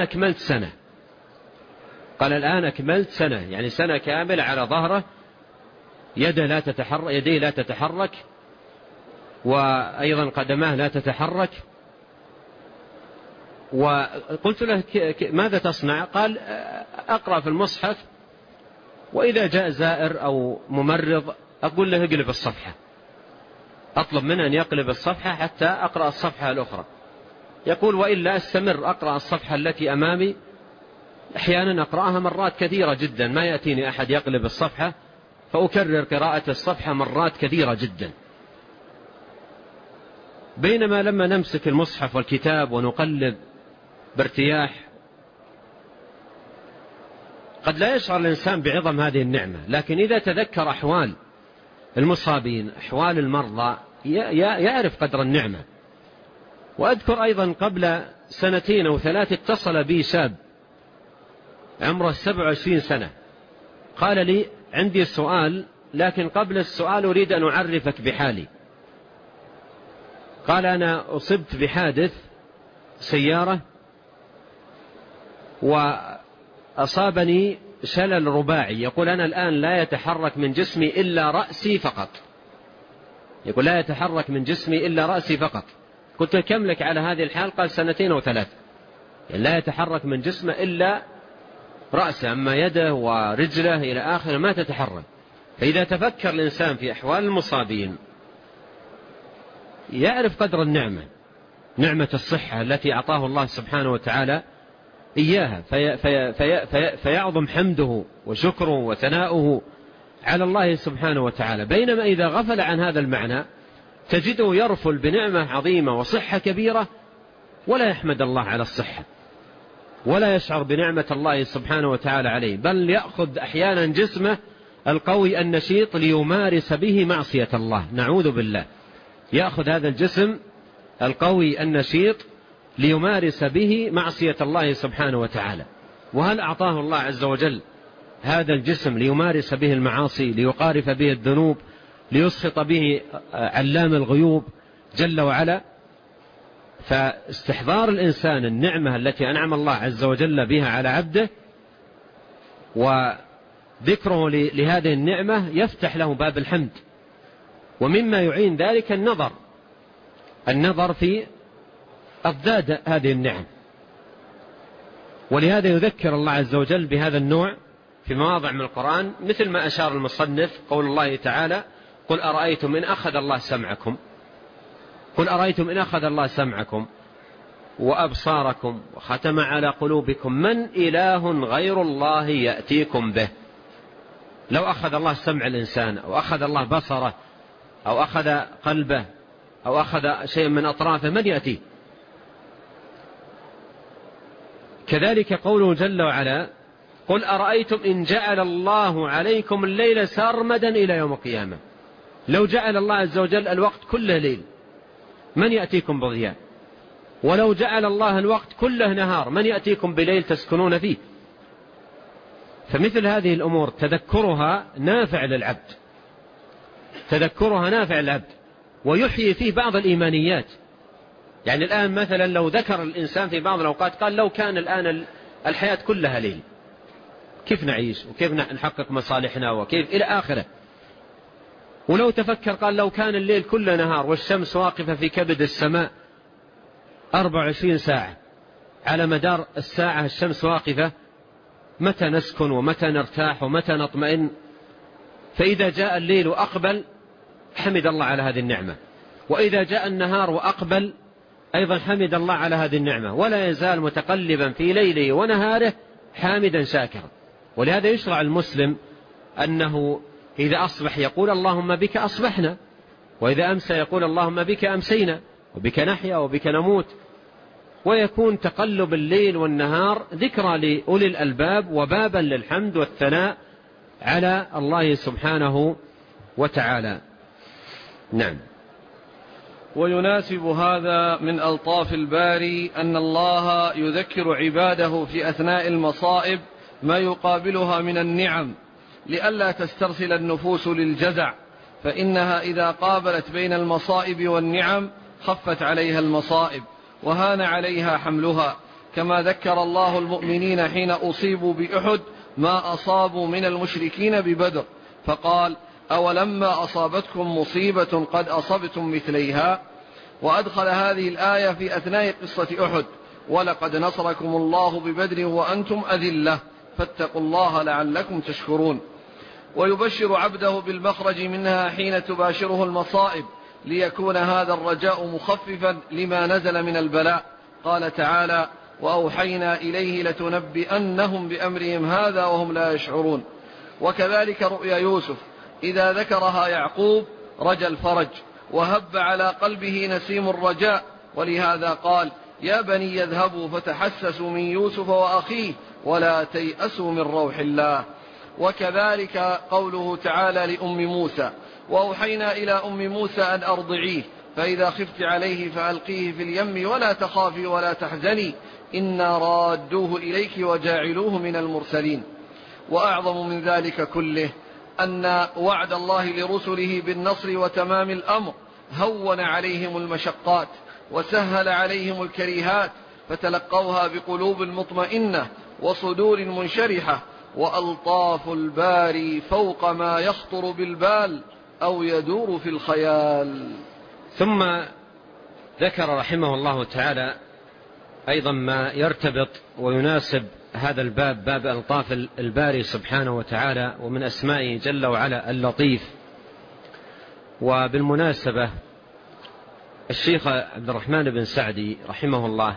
أكملت سنة، يعني سنة كاملة على ظهره، يديه لا تتحرك، وأيضا قدماه لا تتحرك. وقلت له ماذا تصنع؟ قال أقرأ في المصحف، وإذا جاء زائر أو ممرض أقول له اقلب الصفحة، أطلب منه أن يقلب الصفحة حتى أقرأ الصفحة الأخرى. يقول وإلا أستمر أقرأ الصفحة التي أمامي، أحيانا أقرأها مرات كثيرة جدا، ما يأتيني أحد يقلب الصفحة، فأكرر قراءة الصفحة مرات كثيرة جدا. بينما لما نمسك المصحف والكتاب ونقلب بارتياح، قد لا يشعر الإنسان بعظم هذه النعمة، لكن إذا تذكر أحوال المصابين، أحوال المرضى، يعرف قدر النعمة. وأذكر أيضا قبل 2 أو 3 اتصل بي شاب عمره 27 سنة، قال لي عندي سؤال، لكن قبل السؤال أريد أن أعرفك بحالي. قال أنا أصبت بحادث سيارة وأصابني شلل رباعي، يقول أنا الآن لا يتحرك من جسمي إلا رأسي فقط. قلت كم لك على هذه الحال؟ قال 2 أو 3، يعني لا يتحرك من جسمه إلا رأسه، أما يده ورجله إلى آخره ما تتحرك. فإذا تفكر الإنسان في أحوال المصابين يعرف قدر النعمة، نعمة الصحة التي أعطاه الله سبحانه وتعالى إياها، فيعظم حمده وشكره وثناؤه على الله سبحانه وتعالى. بينما إذا غفل عن هذا المعنى تجده يرفل بنعمة عظيمة وصحة كبيرة ولا يحمد الله على الصحة، ولا يشعر بنعمة الله سبحانه وتعالى عليه، بل يأخذ أحيانا جسمه القوي النشيط ليمارس به معصية الله، نعوذ بالله. يأخذ هذا الجسم القوي النشيط ليمارس به معصية الله سبحانه وتعالى. وهل أعطاه الله عز وجل هذا الجسم ليمارس به المعاصي، ليقارف به الذنوب، ليسخط به علام الغيوب جل وعلا؟ فاستحضار الإنسان النعمة التي أنعم الله عز وجل بها على عبده وذكره لهذه النعمة يفتح له باب الحمد. ومما يعين ذلك النظر في أضداد هذه النعم. ولهذا يذكر الله عز وجل بهذا النوع في مواضع من القرآن، مثل ما أشار المصنف قول الله تعالى: قل أرأيتم إن أخذ الله سمعكم، قل أرأيتم إن أخذ الله سمعكم وأبصاركم وختم على قلوبكم من إله غير الله يأتيكم به. لو أخذ الله سمع الإنسان أو أخذ الله بصره أو أخذ قلبه أو أخذ شيء من أطرافه من يأتيه؟ كذلك قوله جل وعلا: قل أرأيتم إن جعل الله عليكم الليل سرمدا إلى يوم القيامة. لو جعل الله عز وجل الوقت كله ليل من يأتيكم بضياء؟ ولو جعل الله الوقت كله نهار من يأتيكم بليل تسكنون فيه؟ فمثل هذه الأمور تذكرها نافع للعبد، تذكرها نافع للعبد ويحيي فيه بعض الإيمانيات. يعني الآن مثلا لو ذكر الإنسان في بعض الأوقات قال: لو كان الآن الحياة كلها ليل كيف نعيش وكيف نحقق مصالحنا وكيف إلى آخره. ولو تفكر قال: لو كان الليل كله نهار والشمس واقفة في كبد السماء 24 ساعة على مدار الساعة الشمس واقفة، متى نسكن ومتى نرتاح ومتى نطمئن؟ فإذا جاء الليل وأقبل حمد الله على هذه النعمة، وإذا جاء النهار وأقبل أيضا حمد الله على هذه النعمة، ولا يزال متقلبا في ليله ونهاره حامدا شاكرا. ولهذا يشرع المسلم أنه إذا أصبح يقول: اللهم بك أصبحنا، وإذا أمسى يقول: اللهم بك أمسينا وبك نحيا وبك نموت. ويكون تقلب الليل والنهار ذكرى لأولي الألباب وبابا للحمد والثناء على الله سبحانه وتعالى. نعم. ويناسب هذا من ألطاف الباري أن الله يذكر عباده في أثناء المصائب ما يقابلها من النعم لئلا تسترسل النفوس للجزع، فإنها إذا قابلت بين المصائب والنعم خفت عليها المصائب وهان عليها حملها، كما ذكر الله المؤمنين حين أصيبوا بأحد ما أصابوا من المشركين ببدر، فقال: أولما أصابتكم مصيبة قد أصبتم مثليها. وأدخل هذه الآية في أثناء قصة أحد: ولقد نصركم الله ببدر وأنتم أذلة فاتقوا الله لعلكم تشكرون. ويبشر عبده بالمخرج منها حين تباشره المصائب ليكون هذا الرجاء مخففا لما نزل من البلاء. قال تعالى: وأوحينا إليه لتنبئنهم بأمرهم هذا وهم لا يشعرون. وكذلك رؤيا يوسف إذا ذكرها يعقوب رجا الفرج وهب على قلبه نسيم الرجاء، ولهذا قال: يا بني يذهبوا فتحسسوا من يوسف وأخيه ولا تيأسوا من روح الله. وكذلك قوله تعالى لأم موسى: وأوحينا إلى أم موسى أن أرضعيه فإذا خفت عليه فألقيه في اليم ولا تخافي ولا تحزني إنا رادوه إليك وجاعلوه من المرسلين. وأعظم من ذلك كله أن وعد الله لرسله بالنصر وتمام الأمر هون عليهم المشقات وسهل عليهم الكريهات، فتلقوها بقلوب مطمئنة وصدور منشرحة. وألطاف الباري فوق ما يخطر بالبال أو يدور في الخيال. ثم ذكر رحمه الله تعالى أيضا ما يرتبط ويناسب هذا الباب، باب ألطاف الباري سبحانه وتعالى، ومن أسمائه جل وعلا اللطيف. وبالمناسبة الشيخ عبد الرحمن بن سعدي رحمه الله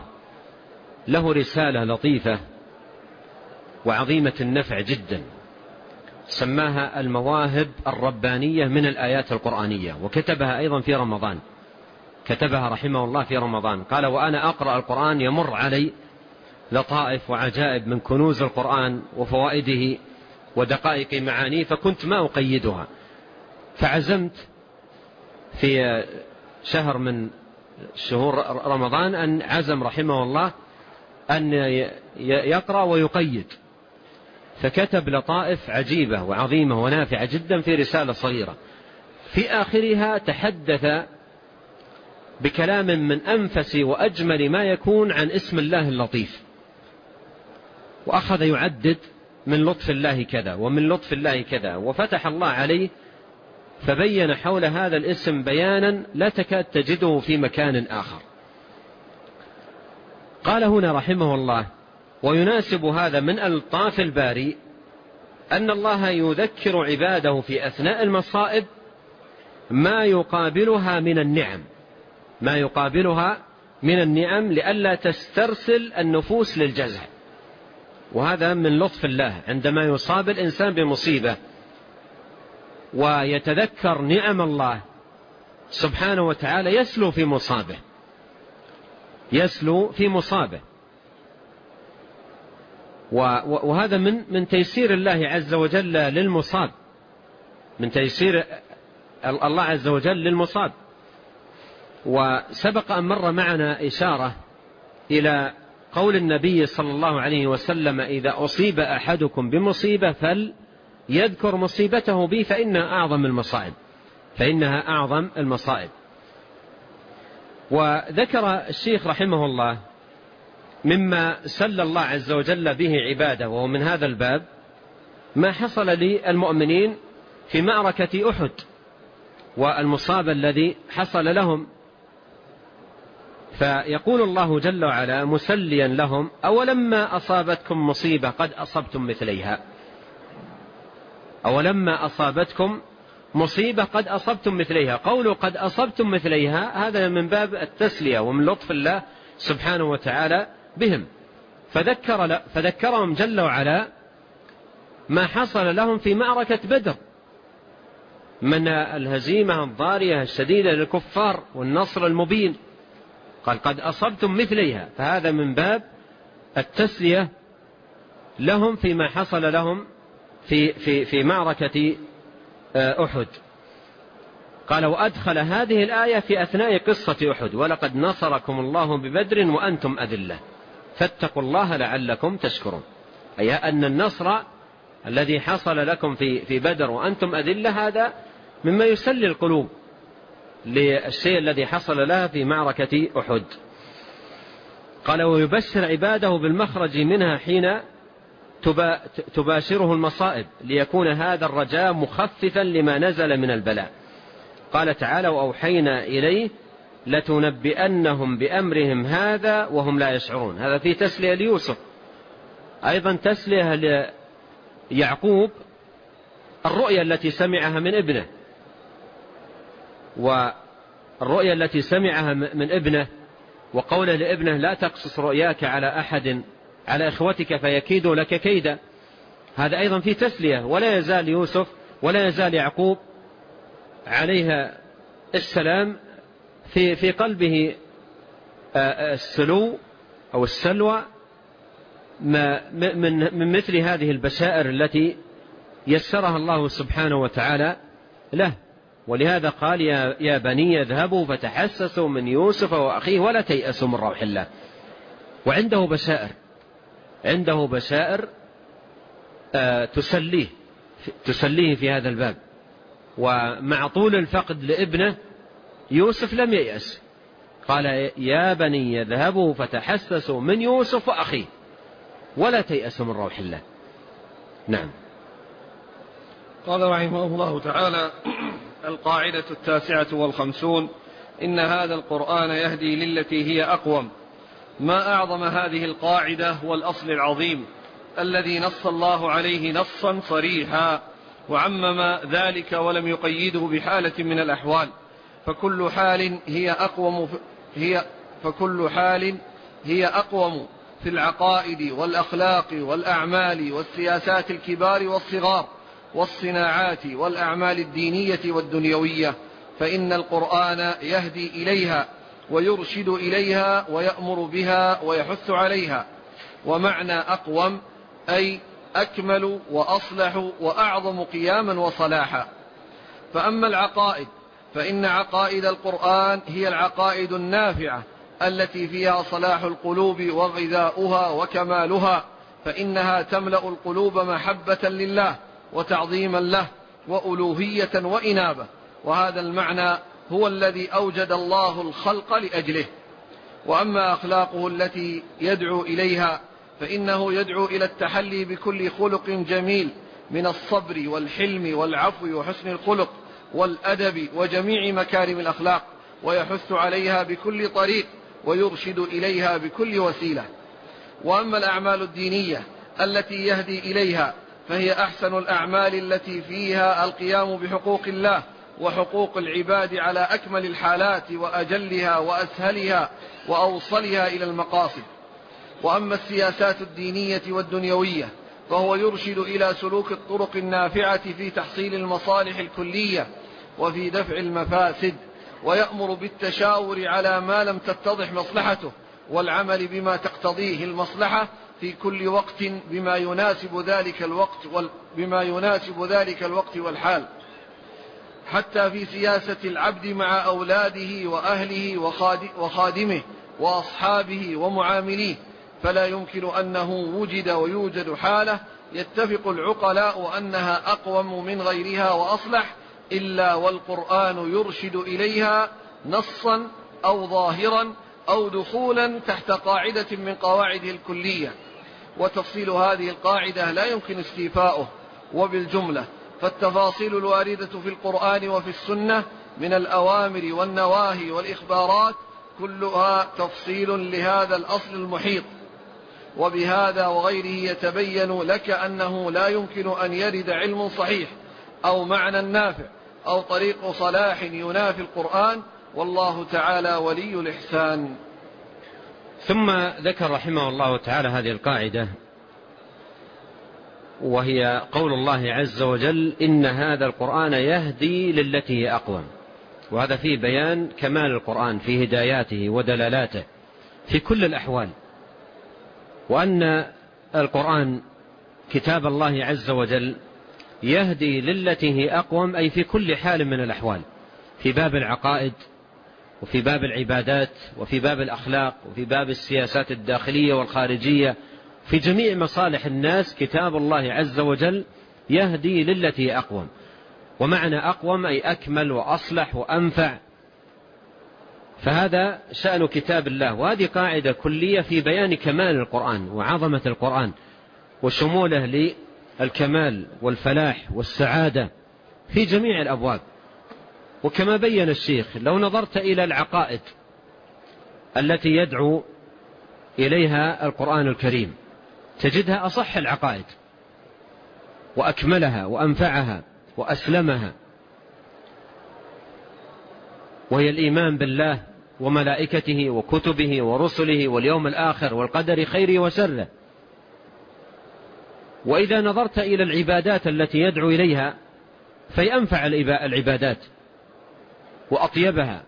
له رسالة لطيفة وعظيمة النفع جدا سماها المواهب الربانية من الآيات القرآنية، وكتبها أيضا في رمضان، كتبها رحمه الله في رمضان. قال: وأنا أقرأ القرآن يمر علي لطائف وعجائب من كنوز القرآن وفوائده ودقائق معانيه، فكنت ما أقيدها، فعزمت في شهر من شهور رمضان أن عزم رحمه الله أن يقرأ ويقيد، فكتب لطائف عجيبة وعظيمة ونافعة جدا في رسالة صغيرة، في آخرها تحدث بكلام من أنفس وأجمل ما يكون عن اسم الله اللطيف، وأخذ يعدد من لطف الله كذا ومن لطف الله كذا، وفتح الله عليه فبين حول هذا الاسم بيانا لا تكاد تجده في مكان آخر. قال هنا رحمه الله: ويناسب هذا من ألطاف الباري أن الله يذكر عباده في أثناء المصائب ما يقابلها من النعم، ما يقابلها من النعم لئلا تسترسل النفوس للجزع. وهذا من لطف الله، عندما يصاب الإنسان بمصيبة ويتذكر نعم الله سبحانه وتعالى يسلو في مصابه، يسلو في مصابه. وهذا من تيسير الله عز وجل للمصاب، من تيسير الله عز وجل للمصاب. وسبق أن مر معنا إشارة إلى قول النبي صلى الله عليه وسلم: إذا أصيب أحدكم بمصيبة فليذكر مصيبته بي فإنها أعظم المصائب، فإنها أعظم المصائب. وذكر الشيخ رحمه الله مما سل الله عز وجل به عباده، وهو من هذا الباب ما حصل للمؤمنين في معركة أحد والمصاب الذي حصل لهم. فيقول الله جل وعلا مسليا لهم: أولما أصابتكم مصيبة قد أصبتم مثليها، أولما أصابتكم مصيبة قد أصبتم مثليها. قولوا قد أصبتم مثليها هذا من باب التسلية ومن لطف الله سبحانه وتعالى بهم، فذكرهم جل وعلا ما حصل لهم في معركة بدر من الهزيمة الضارية الشديدة للكفار والنصر المبين. قال قد أصبتم مثليها، فهذا من باب التسلية لهم فيما حصل لهم في معركة أحد. قال: وأدخل هذه الآية في أثناء قصة أحد: ولقد نصركم الله ببدر وأنتم أذلة فاتقوا الله لعلكم تشكرون. أي أن النصر الذي حصل لكم في بدر وأنتم أذلة هذا مما يسلي القلوب للشيء الذي حصل لها في معركة أحد. قال: ويبشر عباده بالمخرج منها حين تباشره المصائب ليكون هذا الرجاء مخففا لما نزل من البلاء. قال تعالى: وأوحينا إليه لتنبئنهم بأمرهم هذا وهم لا يشعرون. هذا في تسلية ليوسف، أيضا تسلية ليعقوب الرؤيا التي سمعها من ابنه، والرؤيا التي سمعها من ابنه وقوله لابنه: لا تقصص رؤياك على أحد على إخوتك فيكيدوا لك كيدا. هذا أيضا في تسلية. ولا يزال يوسف ولا يزال يعقوب عليها السلام في قلبه السلو أو السلوى من مثل هذه البشائر التي يسرها الله سبحانه وتعالى له. ولهذا قال: يا بني اذهبوا فتحسسوا من يوسف وأخيه ولا تيأسوا من روح الله. وعنده بشائر، عنده بشائر تسليه في هذا الباب. ومع طول الفقد لابنه يوسف لم ييأس، قال: يا بني اذهبوا فتحسسوا من يوسف وأخيه ولا تيأسوا من روح الله. نعم. قال رحمه الله تعالى: القاعدة 59: إن هذا القرآن يهدي للتي هي أقوم. ما أعظم هذه القاعدة والأصل العظيم الذي نص الله عليه نصا صريحا وعمم ذلك ولم يقيده بحالة من الأحوال، فكل حال هي أقوم في العقائد والأخلاق والأعمال والسياسات الكبار والصغار والصناعات والأعمال الدينية والدنيوية، فإن القرآن يهدي إليها ويرشد إليها ويأمر بها ويحث عليها. ومعنى أقوم أي أكمل وأصلح وأعظم قياما وصلاحا. فأما العقائد فإن عقائد القرآن هي العقائد النافعة التي فيها صلاح القلوب وغذاؤها وكمالها، فإنها تملأ القلوب محبة لله وتعظيما له وألوهية وإنابة، وهذا المعنى هو الذي أوجد الله الخلق لأجله. وأما أخلاقه التي يدعو إليها فإنه يدعو إلى التحلي بكل خلق جميل من الصبر والحلم والعفو وحسن الخلق والأدب وجميع مكارم الأخلاق، ويحث عليها بكل طريق ويرشد إليها بكل وسيلة. وأما الأعمال الدينية التي يهدي إليها فهي أحسن الأعمال التي فيها القيام بحقوق الله وحقوق العباد على أكمل الحالات وأجلها وأسهلها وأوصلها إلى المقاصد. وأما السياسات الدينية والدنيوية فهو يرشد إلى سلوك الطرق النافعة في تحصيل المصالح الكلية وفي دفع المفاسد، ويأمر بالتشاور على ما لم تتضح مصلحته والعمل بما تقتضيه المصلحة في كل وقت بما يناسب ذلك الوقت والحال، حتى في سياسة العبد مع أولاده وأهله وخادمه وأصحابه ومعامليه، فلا يمكن أنه وجد ويوجد حالة يتفق العقلاء أنها أقوم من غيرها وأصلح إلا والقرآن يرشد إليها نصا أو ظاهرا أو دخولا تحت قاعدة من قواعده الكلية. وتفصيل هذه القاعدة لا يمكن استيفاؤه وبالجملة، فالتفاصيل الواردة في القرآن وفي السنة من الأوامر والنواهي والإخبارات كلها تفصيل لهذا الأصل المحيط. وبهذا وغيره يتبين لك أنه لا يمكن أن يرد علم صحيح أو معنى نافع أو طريق صلاح ينافي القرآن، والله تعالى ولي الإحسان. ثم ذكر رحمه الله تعالى هذه القاعدة، وهي قول الله عز وجل: إن هذا القرآن يهدي للتي هي أقوم. وهذا فيه بيان كمال القرآن في هداياته ودلالاته في كل الأحوال، وأن القرآن كتاب الله عز وجل يهدي للتي هي أقوم، أي في كل حال من الأحوال، في باب العقائد وفي باب العبادات وفي باب الأخلاق وفي باب السياسات الداخلية والخارجية، في جميع مصالح الناس كتاب الله عز وجل يهدي للتي هي أقوم. ومعنى أقوم أي أكمل وأصلح وأنفع، فهذا شأن كتاب الله. وهذه قاعدة كلية في بيان كمال القرآن وعظمة القرآن وشموله للكمال والفلاح والسعادة في جميع الأبواب. وكما بين الشيخ، لو نظرت إلى العقائد التي يدعو إليها القرآن الكريم تجدها أصح العقائد وأكملها وأنفعها وأسلمها، وهي الإيمان بالله وملائكته وكتبه ورسله واليوم الآخر والقدر خيره وشره. وإذا نظرت إلى العبادات التي يدعو إليها فهي أنفع العبادات وأطيبها،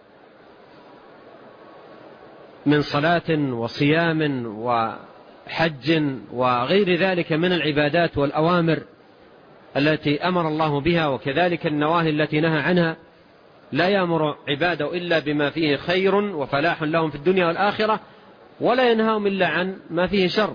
من صلاة وصيام وحج وغير ذلك من العبادات والأوامر التي أمر الله بها، وكذلك النواهي التي نهى عنها. لا يأمر عباده إلا بما فيه خير وفلاح لهم في الدنيا والآخرة، ولا ينهاهم إلا عن ما فيه شر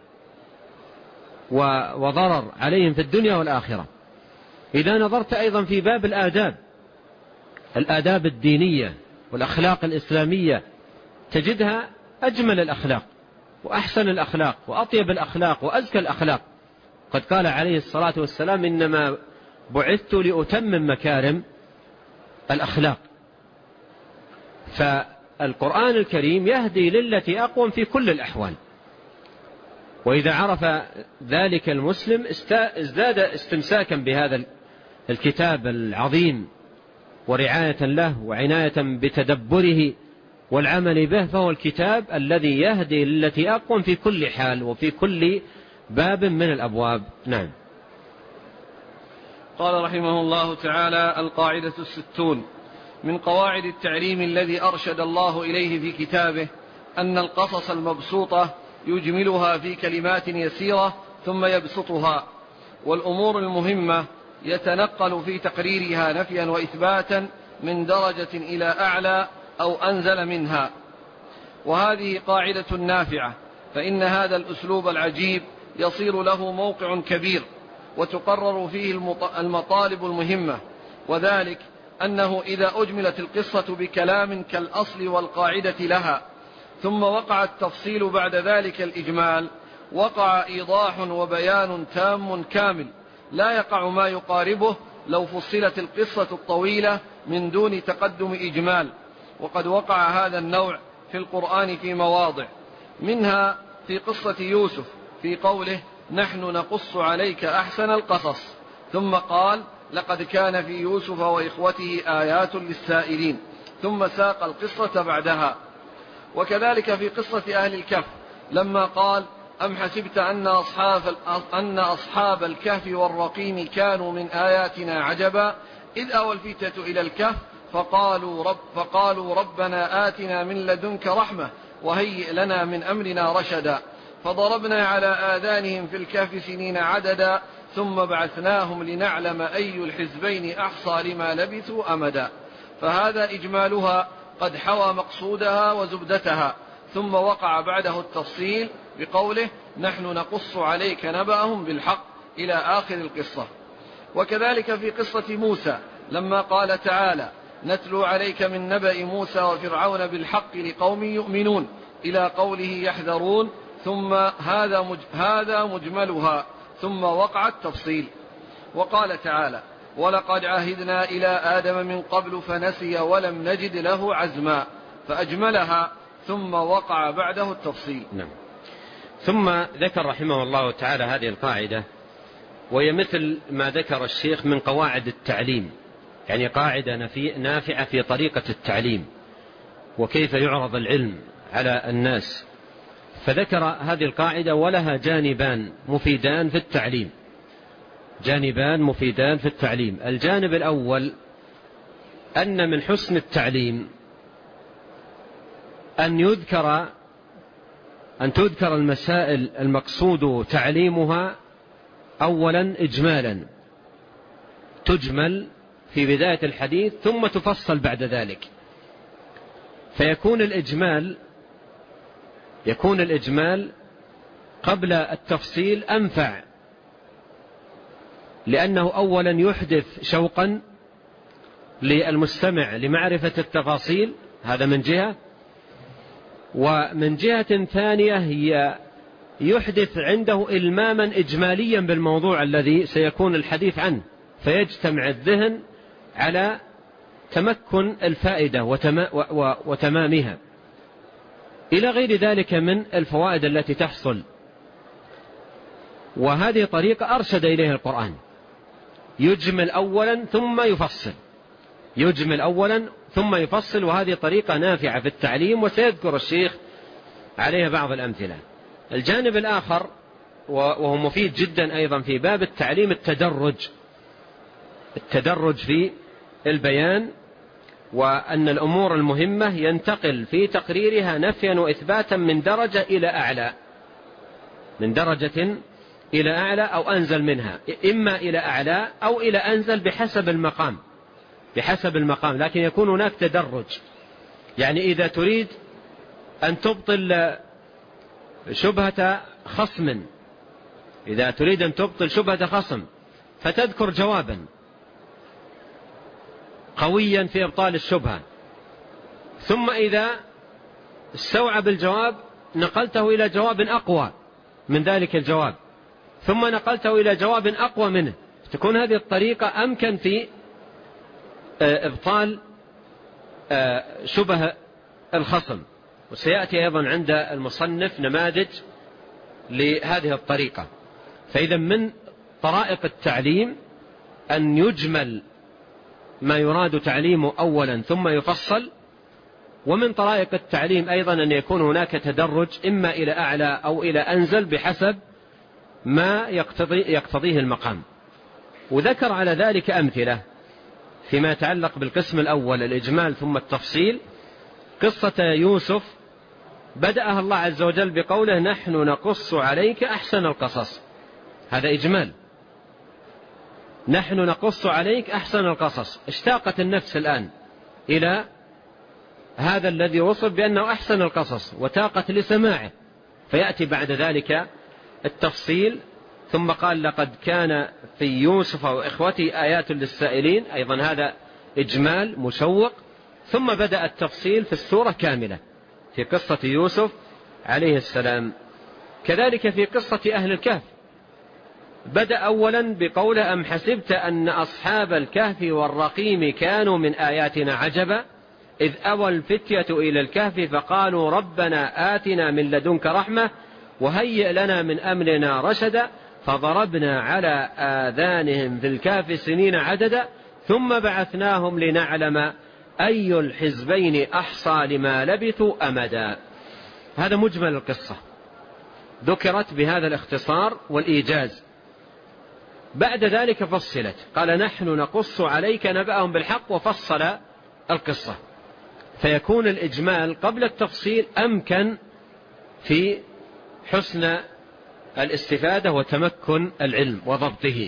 وضرر عليهم في الدنيا والآخرة. إذا نظرت أيضا في باب الآداب الدينية والأخلاق الإسلامية تجدها أجمل الأخلاق وأحسن الأخلاق وأطيب الأخلاق وأزكى الأخلاق. قد قال عليه الصلاة والسلام: إنما بعثت لأتمم مكارم الأخلاق. فالقرآن الكريم يهدي للتي أقوم في كل الأحوال. وإذا عرف ذلك المسلم ازداد استمساكا بهذا الكتاب العظيم ورعاية له وعناية بتدبره والعمل به، فهو الكتاب الذي يهدي للتي أقوم في كل حال وفي كل باب من الأبواب. نعم. قال رحمه الله تعالى: القاعدة 60 من قواعد التعليم الذي أرشد الله إليه في كتابه أن القصص المبسوطة يجملها في كلمات يسيرة ثم يبسطها، والأمور المهمة يتنقل في تقريرها نفيا وإثباتا من درجة إلى أعلى أو أنزل منها. وهذه قاعدة نافعة، فإن هذا الأسلوب العجيب يصير له موقع كبير وتقرر فيه المطالب المهمة، وذلك أنه إذا أجملت القصة بكلام كالأصل والقاعدة لها ثم وقع التفصيل بعد ذلك الإجمال، وقع إيضاح وبيان تام كامل لا يقع ما يقاربه لو فصلت القصة الطويلة من دون تقدم إجمال. وقد وقع هذا النوع في القرآن في مواضع، منها في قصة يوسف في قوله: نحن نقص عليك أحسن القصص، ثم قال: لقد كان في يوسف وإخوته آيات للسائلين، ثم ساق القصة بعدها. وكذلك في قصة أهل الكهف لما قال: أم حسبت أن أصحاب الكهف والرقيم كانوا من آياتنا عجبا إذ أوى الفتية إلى الكهف فقالوا ربنا آتنا من لدنك رحمة وهيئ لنا من أمرنا رشدا فضربنا على آذانهم في الكهف سنين عددا ثم بعثناهم لنعلم أي الحزبين أحصى لما لبثوا أمدا. فهذا إجمالها قد حوى مقصودها وزبدتها، ثم وقع بعده التفصيل بقوله: نحن نقص عليك نبأهم بالحق إلى آخر القصة. وكذلك في قصة موسى لما قال تعالى: نتلو عليك من نبأ موسى وفرعون بالحق لقوم يؤمنون إلى قوله يحذرون، ثم هذا مجملها، ثم وقع التفصيل. وقال تعالى: ولقد عهدنا إلى آدم من قبل فنسي ولم نجد له عزما، فأجملها ثم وقع بعده التفصيل. نعم. ثم ذكر رحمه الله تعالى هذه القاعدة، وهي مثل ما ذكر الشيخ من قواعد التعليم، يعني قاعدة نافعة في طريقة التعليم وكيف يعرض العلم على الناس. فذكر هذه القاعدة ولها جانبان مفيدان في التعليم، جانبان مفيدان في التعليم. الجانب الأول أن من حسن التعليم أن تذكر المسائل المقصود تعليمها أولا إجمالا، تجمل في بداية الحديث ثم تفصل بعد ذلك، فيكون الإجمال قبل التفصيل أنفع، لأنه أولا يحدث شوقا للمستمع لمعرفة التفاصيل، هذا من جهة، ومن جهة ثانية هي يحدث عنده إلماما إجماليا بالموضوع الذي سيكون الحديث عنه، فيجتمع الذهن على تمكن الفائدة وتمامها، إلى غير ذلك من الفوائد التي تحصل. وهذه طريقة أرشد إليها القرآن، يجمل أولا ثم يفصل، يجمل أولا ثم يفصل، وهذه طريقة نافعة في التعليم، وسيذكر الشيخ عليها بعض الأمثلة. الجانب الآخر وهو مفيد جدا أيضا في باب التعليم التدرج في البيان، وأن الأمور المهمة ينتقل في تقريرها نفيا وإثباتا من درجة إلى أعلى، من درجة إلى أعلى أو أنزل منها، إما إلى أعلى أو إلى أنزل بحسب المقام، لكن يكون هناك تدرج. يعني إذا تريد أن تبطل شبهة خصم، فتذكر جوابا قويا في إبطال الشبهة، ثم إذا استوعب الجواب نقلته إلى جواب أقوى من ذلك الجواب، ثم نقلته إلى جواب أقوى منه، تكون هذه الطريقة أمكن في إبطال شبه الخصم. وسيأتي أيضا عند المصنف نماذج لهذه الطريقة. فإذا من طرائق التعليم أن يجمل ما يراد تعليمه أولا ثم يفصل، ومن طرائق التعليم أيضا أن يكون هناك تدرج إما إلى أعلى أو إلى أنزل بحسب ما يقتضيه المقام. وذكر على ذلك أمثلة فيما يتعلق بالقسم الأول الإجمال ثم التفصيل. قصة يوسف بدأها الله عز وجل بقوله نحن نقص عليك أحسن القصص، هذا إجمال، نحن نقص عليك أحسن القصص. اشتاقت النفس الآن إلى هذا الذي وصف بأنه أحسن القصص وتاقت لسماعه، فيأتي بعد ذلك التفصيل. ثم قال لقد كان في يوسف وإخوته آيات للسائلين، أيضا هذا إجمال مشوق. ثم بدأ التفصيل في السورة كاملة في قصة يوسف عليه السلام. كذلك في قصة أهل الكهف بدأ أولا بقوله أم حسبت أن أصحاب الكهف والرقيم كانوا من آياتنا عجبا إذ أوى الفتية إلى الكهف فقالوا ربنا آتنا من لدنك رحمة وهيئ لنا من أمرنا رشدا فضربنا على آذانهم في الكهف سنين عددا ثم بعثناهم لنعلم أي الحزبين أحصى لما لبثوا أمدا. هذا مجمل القصة ذكرت بهذا الاختصار والإيجاز. بعد ذلك فصلت، قال نحن نقص عليك نبأهم بالحق وفصل القصة، فيكون الإجمال قبل التفصيل أمكن في حسن الاستفادة وتمكن العلم وضبطه.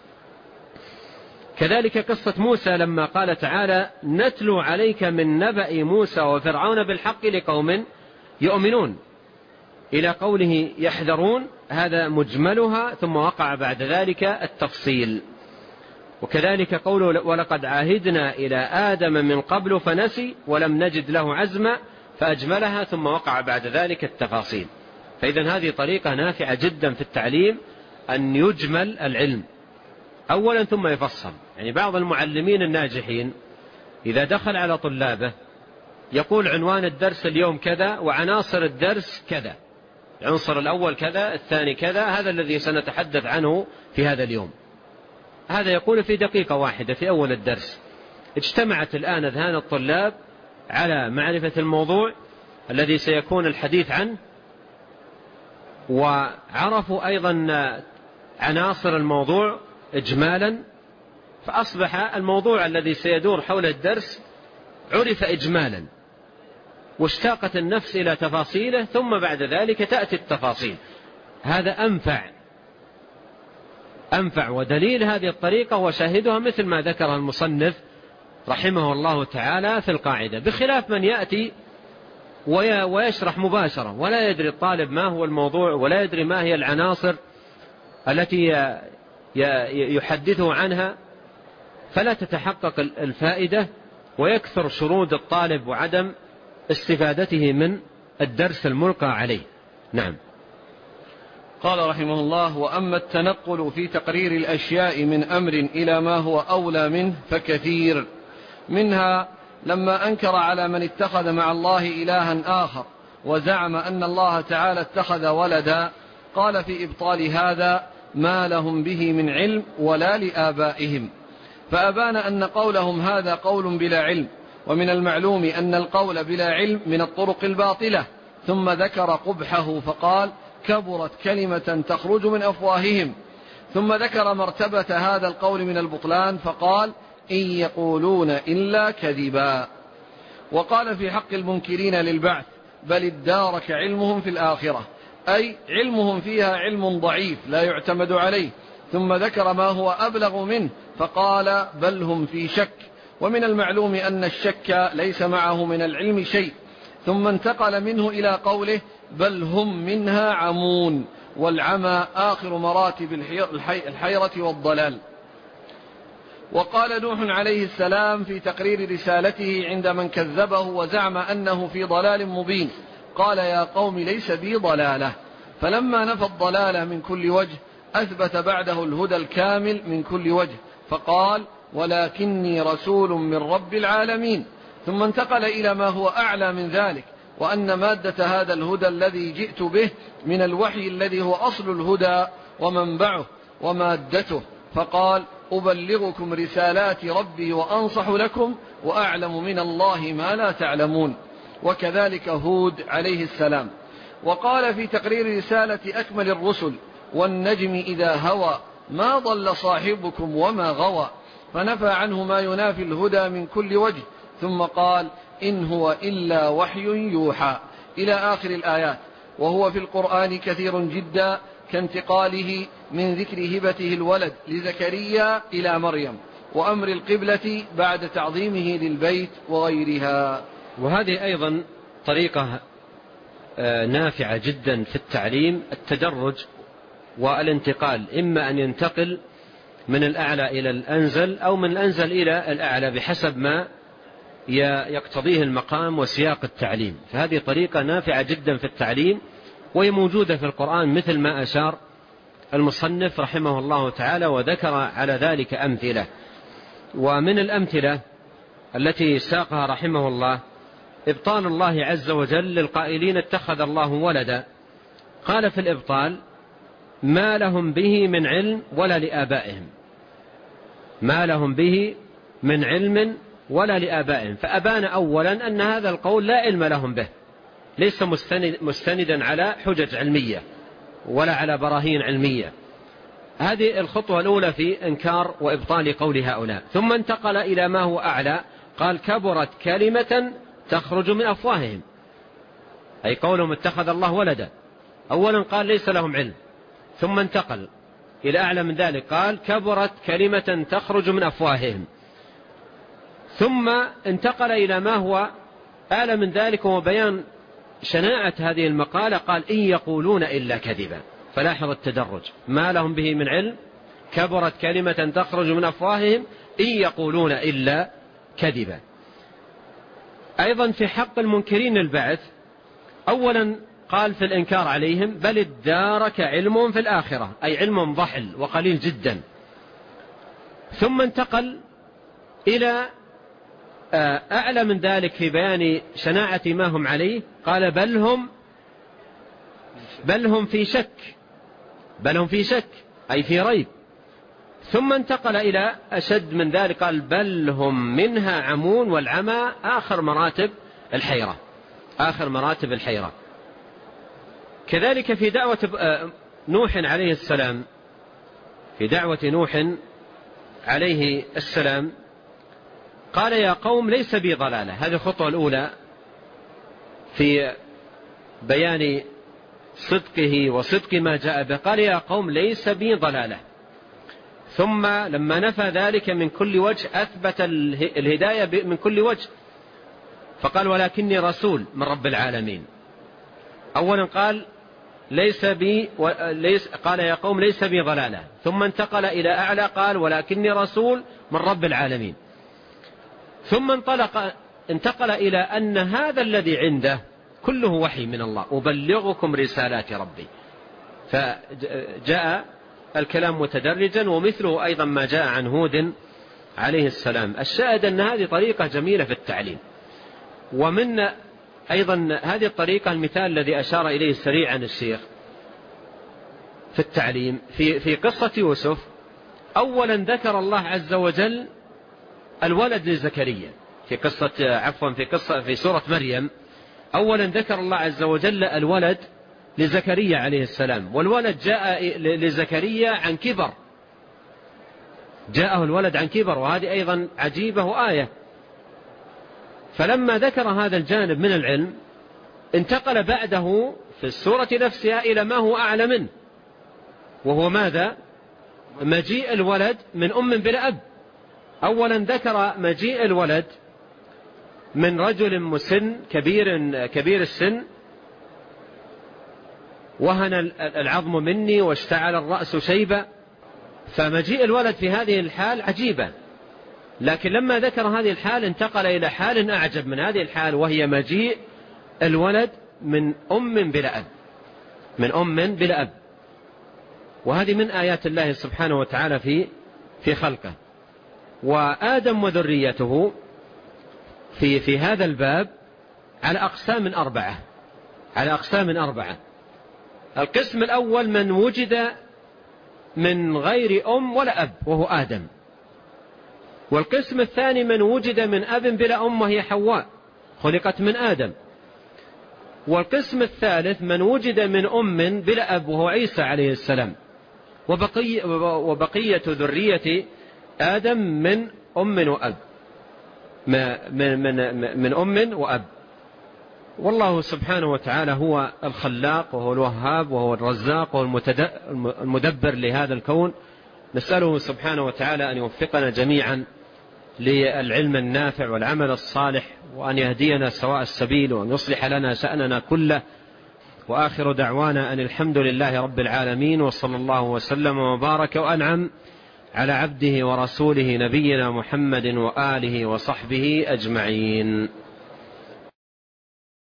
كذلك قصة موسى لما قال تعالى نتلو عليك من نبأ موسى وفرعون بالحق لقوم يؤمنون إلى قوله يحذرون، هذا مجملها، ثم وقع بعد ذلك التفصيل. وكذلك قوله ولقد عاهدنا إلى آدم من قبل فنسي ولم نجد له عزما فأجملها، ثم وقع بعد ذلك التفاصيل. فإذا هذه طريقة نافعة جدا في التعليم أن يجمل العلم أولا ثم يفصل. يعني بعض المعلمين الناجحين إذا دخل على طلابه يقول عنوان الدرس اليوم كذا وعناصر الدرس كذا، العنصر الأول كذا الثاني كذا، هذا الذي سنتحدث عنه في هذا اليوم. هذا يقول في دقيقة واحدة في أول الدرس. اجتمعت الآن أذهان الطلاب على معرفة الموضوع الذي سيكون الحديث عنه، وعرفوا أيضا عناصر الموضوع إجمالا، فأصبح الموضوع الذي سيدور حول الدرس عرف إجمالا، واشتاقت النفس إلى تفاصيله، ثم بعد ذلك تأتي التفاصيل. هذا أنفع ودليل هذه الطريقة وشاهدها مثل ما ذكر المصنف رحمه الله تعالى في القاعدة، بخلاف من يأتي ويشرح مباشرة ولا يدري الطالب ما هو الموضوع ولا يدري ما هي العناصر التي يحدثه عنها، فلا تتحقق الفائدة ويكثر شرود الطالب وعدم استفادته من الدرس الملقى عليه. نعم. قال رحمه الله وأما التنقل في تقرير الأشياء من أمر إلى ما هو أولى منه فكثير، منها لما أنكر على من اتخذ مع الله إلها آخر وزعم أن الله تعالى اتخذ ولدا، قال في إبطال هذا ما لهم به من علم ولا لآبائهم، فأبان أن قولهم هذا قول بلا علم، ومن المعلوم أن القول بلا علم من الطرق الباطلة، ثم ذكر قبحه فقال كبرت كلمة تخرج من أفواههم، ثم ذكر مرتبة هذا القول من البطلان فقال إن يقولون إلا كذبا. وقال في حق المنكرين للبعث بل ادارك علمهم في الآخرة، أي علمهم فيها علم ضعيف لا يعتمد عليه، ثم ذكر ما هو أبلغ منه فقال بل هم في شك، ومن المعلوم أن الشك ليس معه من العلم شيء، ثم انتقل منه إلى قوله بل هم منها عمون، والعمى آخر مراتب الحيرة والضلال. وقال نوح عليه السلام في تقرير رسالته عند من كذبه وزعم أنه في ضلال مبين قال يا قوم ليس بي ضلالة، فلما نفى الضلال من كل وجه أثبت بعده الهدى الكامل من كل وجه فقال ولكني رسول من رب العالمين، ثم انتقل إلى ما هو أعلى من ذلك، وأن مادة هذا الهدى الذي جئت به من الوحي الذي هو أصل الهدى ومنبعه ومادته، فقال أبلغكم رسالات ربي وأنصح لكم وأعلم من الله ما لا تعلمون. وكذلك هود عليه السلام. وقال في تقرير رسالة أكمل الرسل والنجم إذا هوى ما ضل صاحبكم وما غوى، فنفى عنه ما ينافي الهدى من كل وجه، ثم قال إن هو إلا وحي يوحى إلى آخر الآيات. وهو في القرآن كثير جدا، كانتقاله من ذكر هبته الولد لزكريا إلى مريم، وأمر القبلة بعد تعظيمه للبيت وغيرها. وهذه أيضا طريقة نافعة جدا في التعليم، التدرج والانتقال، إما أن ينتقل من الأعلى إلى الأنزل أو من الأنزل إلى الأعلى بحسب ما يقتضيه المقام وسياق التعليم. فهذه طريقة نافعة جدا في التعليم، وهي موجودة في القرآن مثل ما أشار المصنف رحمه الله تعالى، وذكر على ذلك أمثلة. ومن الأمثلة التي ساقها رحمه الله إبطال الله عز وجل للقائلين اتخذ الله ولدا. قال في الإبطال ما لهم به من علم ولا لآبائهم، ما لهم به من علم ولا لآبائهم، فأبان أولا أن هذا القول لا علم لهم به، ليس مستندا على حجج علمية ولا على براهين علمية. هذه الخطوة الأولى في إنكار وإبطال قول هؤلاء. ثم انتقل إلى ما هو أعلى، قال كبرت كلمة تخرج من أفواههم، أي قولهم اتخذ الله ولدا. أولا قال ليس لهم علم، ثم انتقل إلى أعلى من ذلك، قال كبرت كلمة تخرج من أفواههم، ثم انتقل إلى ما هو أعلى من ذلك وبيان شناعة هذه المقالة، قال إن يقولون إلا كذبا. فلاحظ التدرج، ما لهم به من علم، كبرت كلمة تخرج من أفواههم، إن يقولون إلا كذبا. أيضا في حق المنكرين البعث، أولا قال في الإنكار عليهم بل ادارك علمهم في الآخرة، أي علم ضحل وقليل جدا. ثم انتقل إلى أعلى من ذلك في بيان شناعة ما هم عليه، قال بل هم في شك، بل هم في شك أي في ريب. ثم انتقل إلى أشد من ذلك، قال بل هم منها عمون، والعمى آخر مراتب الحيرة، آخر مراتب الحيرة. كذلك في دعوة نوح عليه السلام، في دعوة نوح عليه السلام قال يا قوم ليس بي ضلالة. هذه الخطوة الأولى في بيان صدقه وصدق ما جاء به، قال يا قوم ليس بي ضلالة. ثم لما نفى ذلك من كل وجه أثبت الهداية من كل وجه، فقال ولكني رسول من رب العالمين. أولا قال ليس بي قال يا قوم ليس بي ضلالة، ثم انتقل إلى أعلى قال ولكني رسول من رب العالمين. ثم انتقل إلى أن هذا الذي عنده كله وحي من الله، أبلغكم رسالات ربي. فجاء الكلام متدرجا، ومثله أيضا ما جاء عن هود عليه السلام. الشاهد أن هذه طريقة جميلة في التعليم. ومن أيضا هذه الطريقة المثال الذي أشار إليه سريعا الشيخ في التعليم في قصة يوسف. أولا ذكر الله عز وجل الولد لزكريا في سورة مريم. أولا ذكر الله عز وجل الولد لزكريا عليه السلام، والولد جاء لزكريا عن كبر، جاءه الولد عن كبر، وهذه أيضا عجيبة وآية. فلما ذكر هذا الجانب من العلم انتقل بعده في السورة نفسها إلى ما هو أعلى منه، وهو ماذا؟ مجيء الولد من أم بلا أب. أولا ذكر مجيء الولد من رجل مسن كبير السن، وهن العظم مني واشتعل الرأس شيبا. فمجيء الولد في هذه الحال عجيبة، لكن لما ذكر هذه الحال انتقل إلى حال أعجب من هذه الحال، وهي مجيء الولد من أم بلا أب، من أم بلا أب. وهذه من آيات الله سبحانه وتعالى في خلقه. وآدم وذريته في هذا الباب على أقسام أربعة. القسم الأول من وجد من غير أم ولا أب وهو آدم. والقسم الثاني من وجد من أب بلا أم وهي حواء خلقت من آدم. والقسم الثالث من وجد من أم بلا أب وهو عيسى عليه السلام. وبقية ذرية آدم من أم وأب، من أم وأب. والله سبحانه وتعالى هو الخلاق وهو الوهاب وهو الرزاق وهو المدبر لهذا الكون. نسأله سبحانه وتعالى أن يوفقنا جميعا للعلم النافع والعمل الصالح، وأن يهدينا سواء السبيل، وأن يصلح لنا شأننا كله. وآخر دعوانا أن الحمد لله رب العالمين، وصلى الله وسلم وبارك وأنعم على عبده ورسوله نبينا محمد وآله وصحبه أجمعين.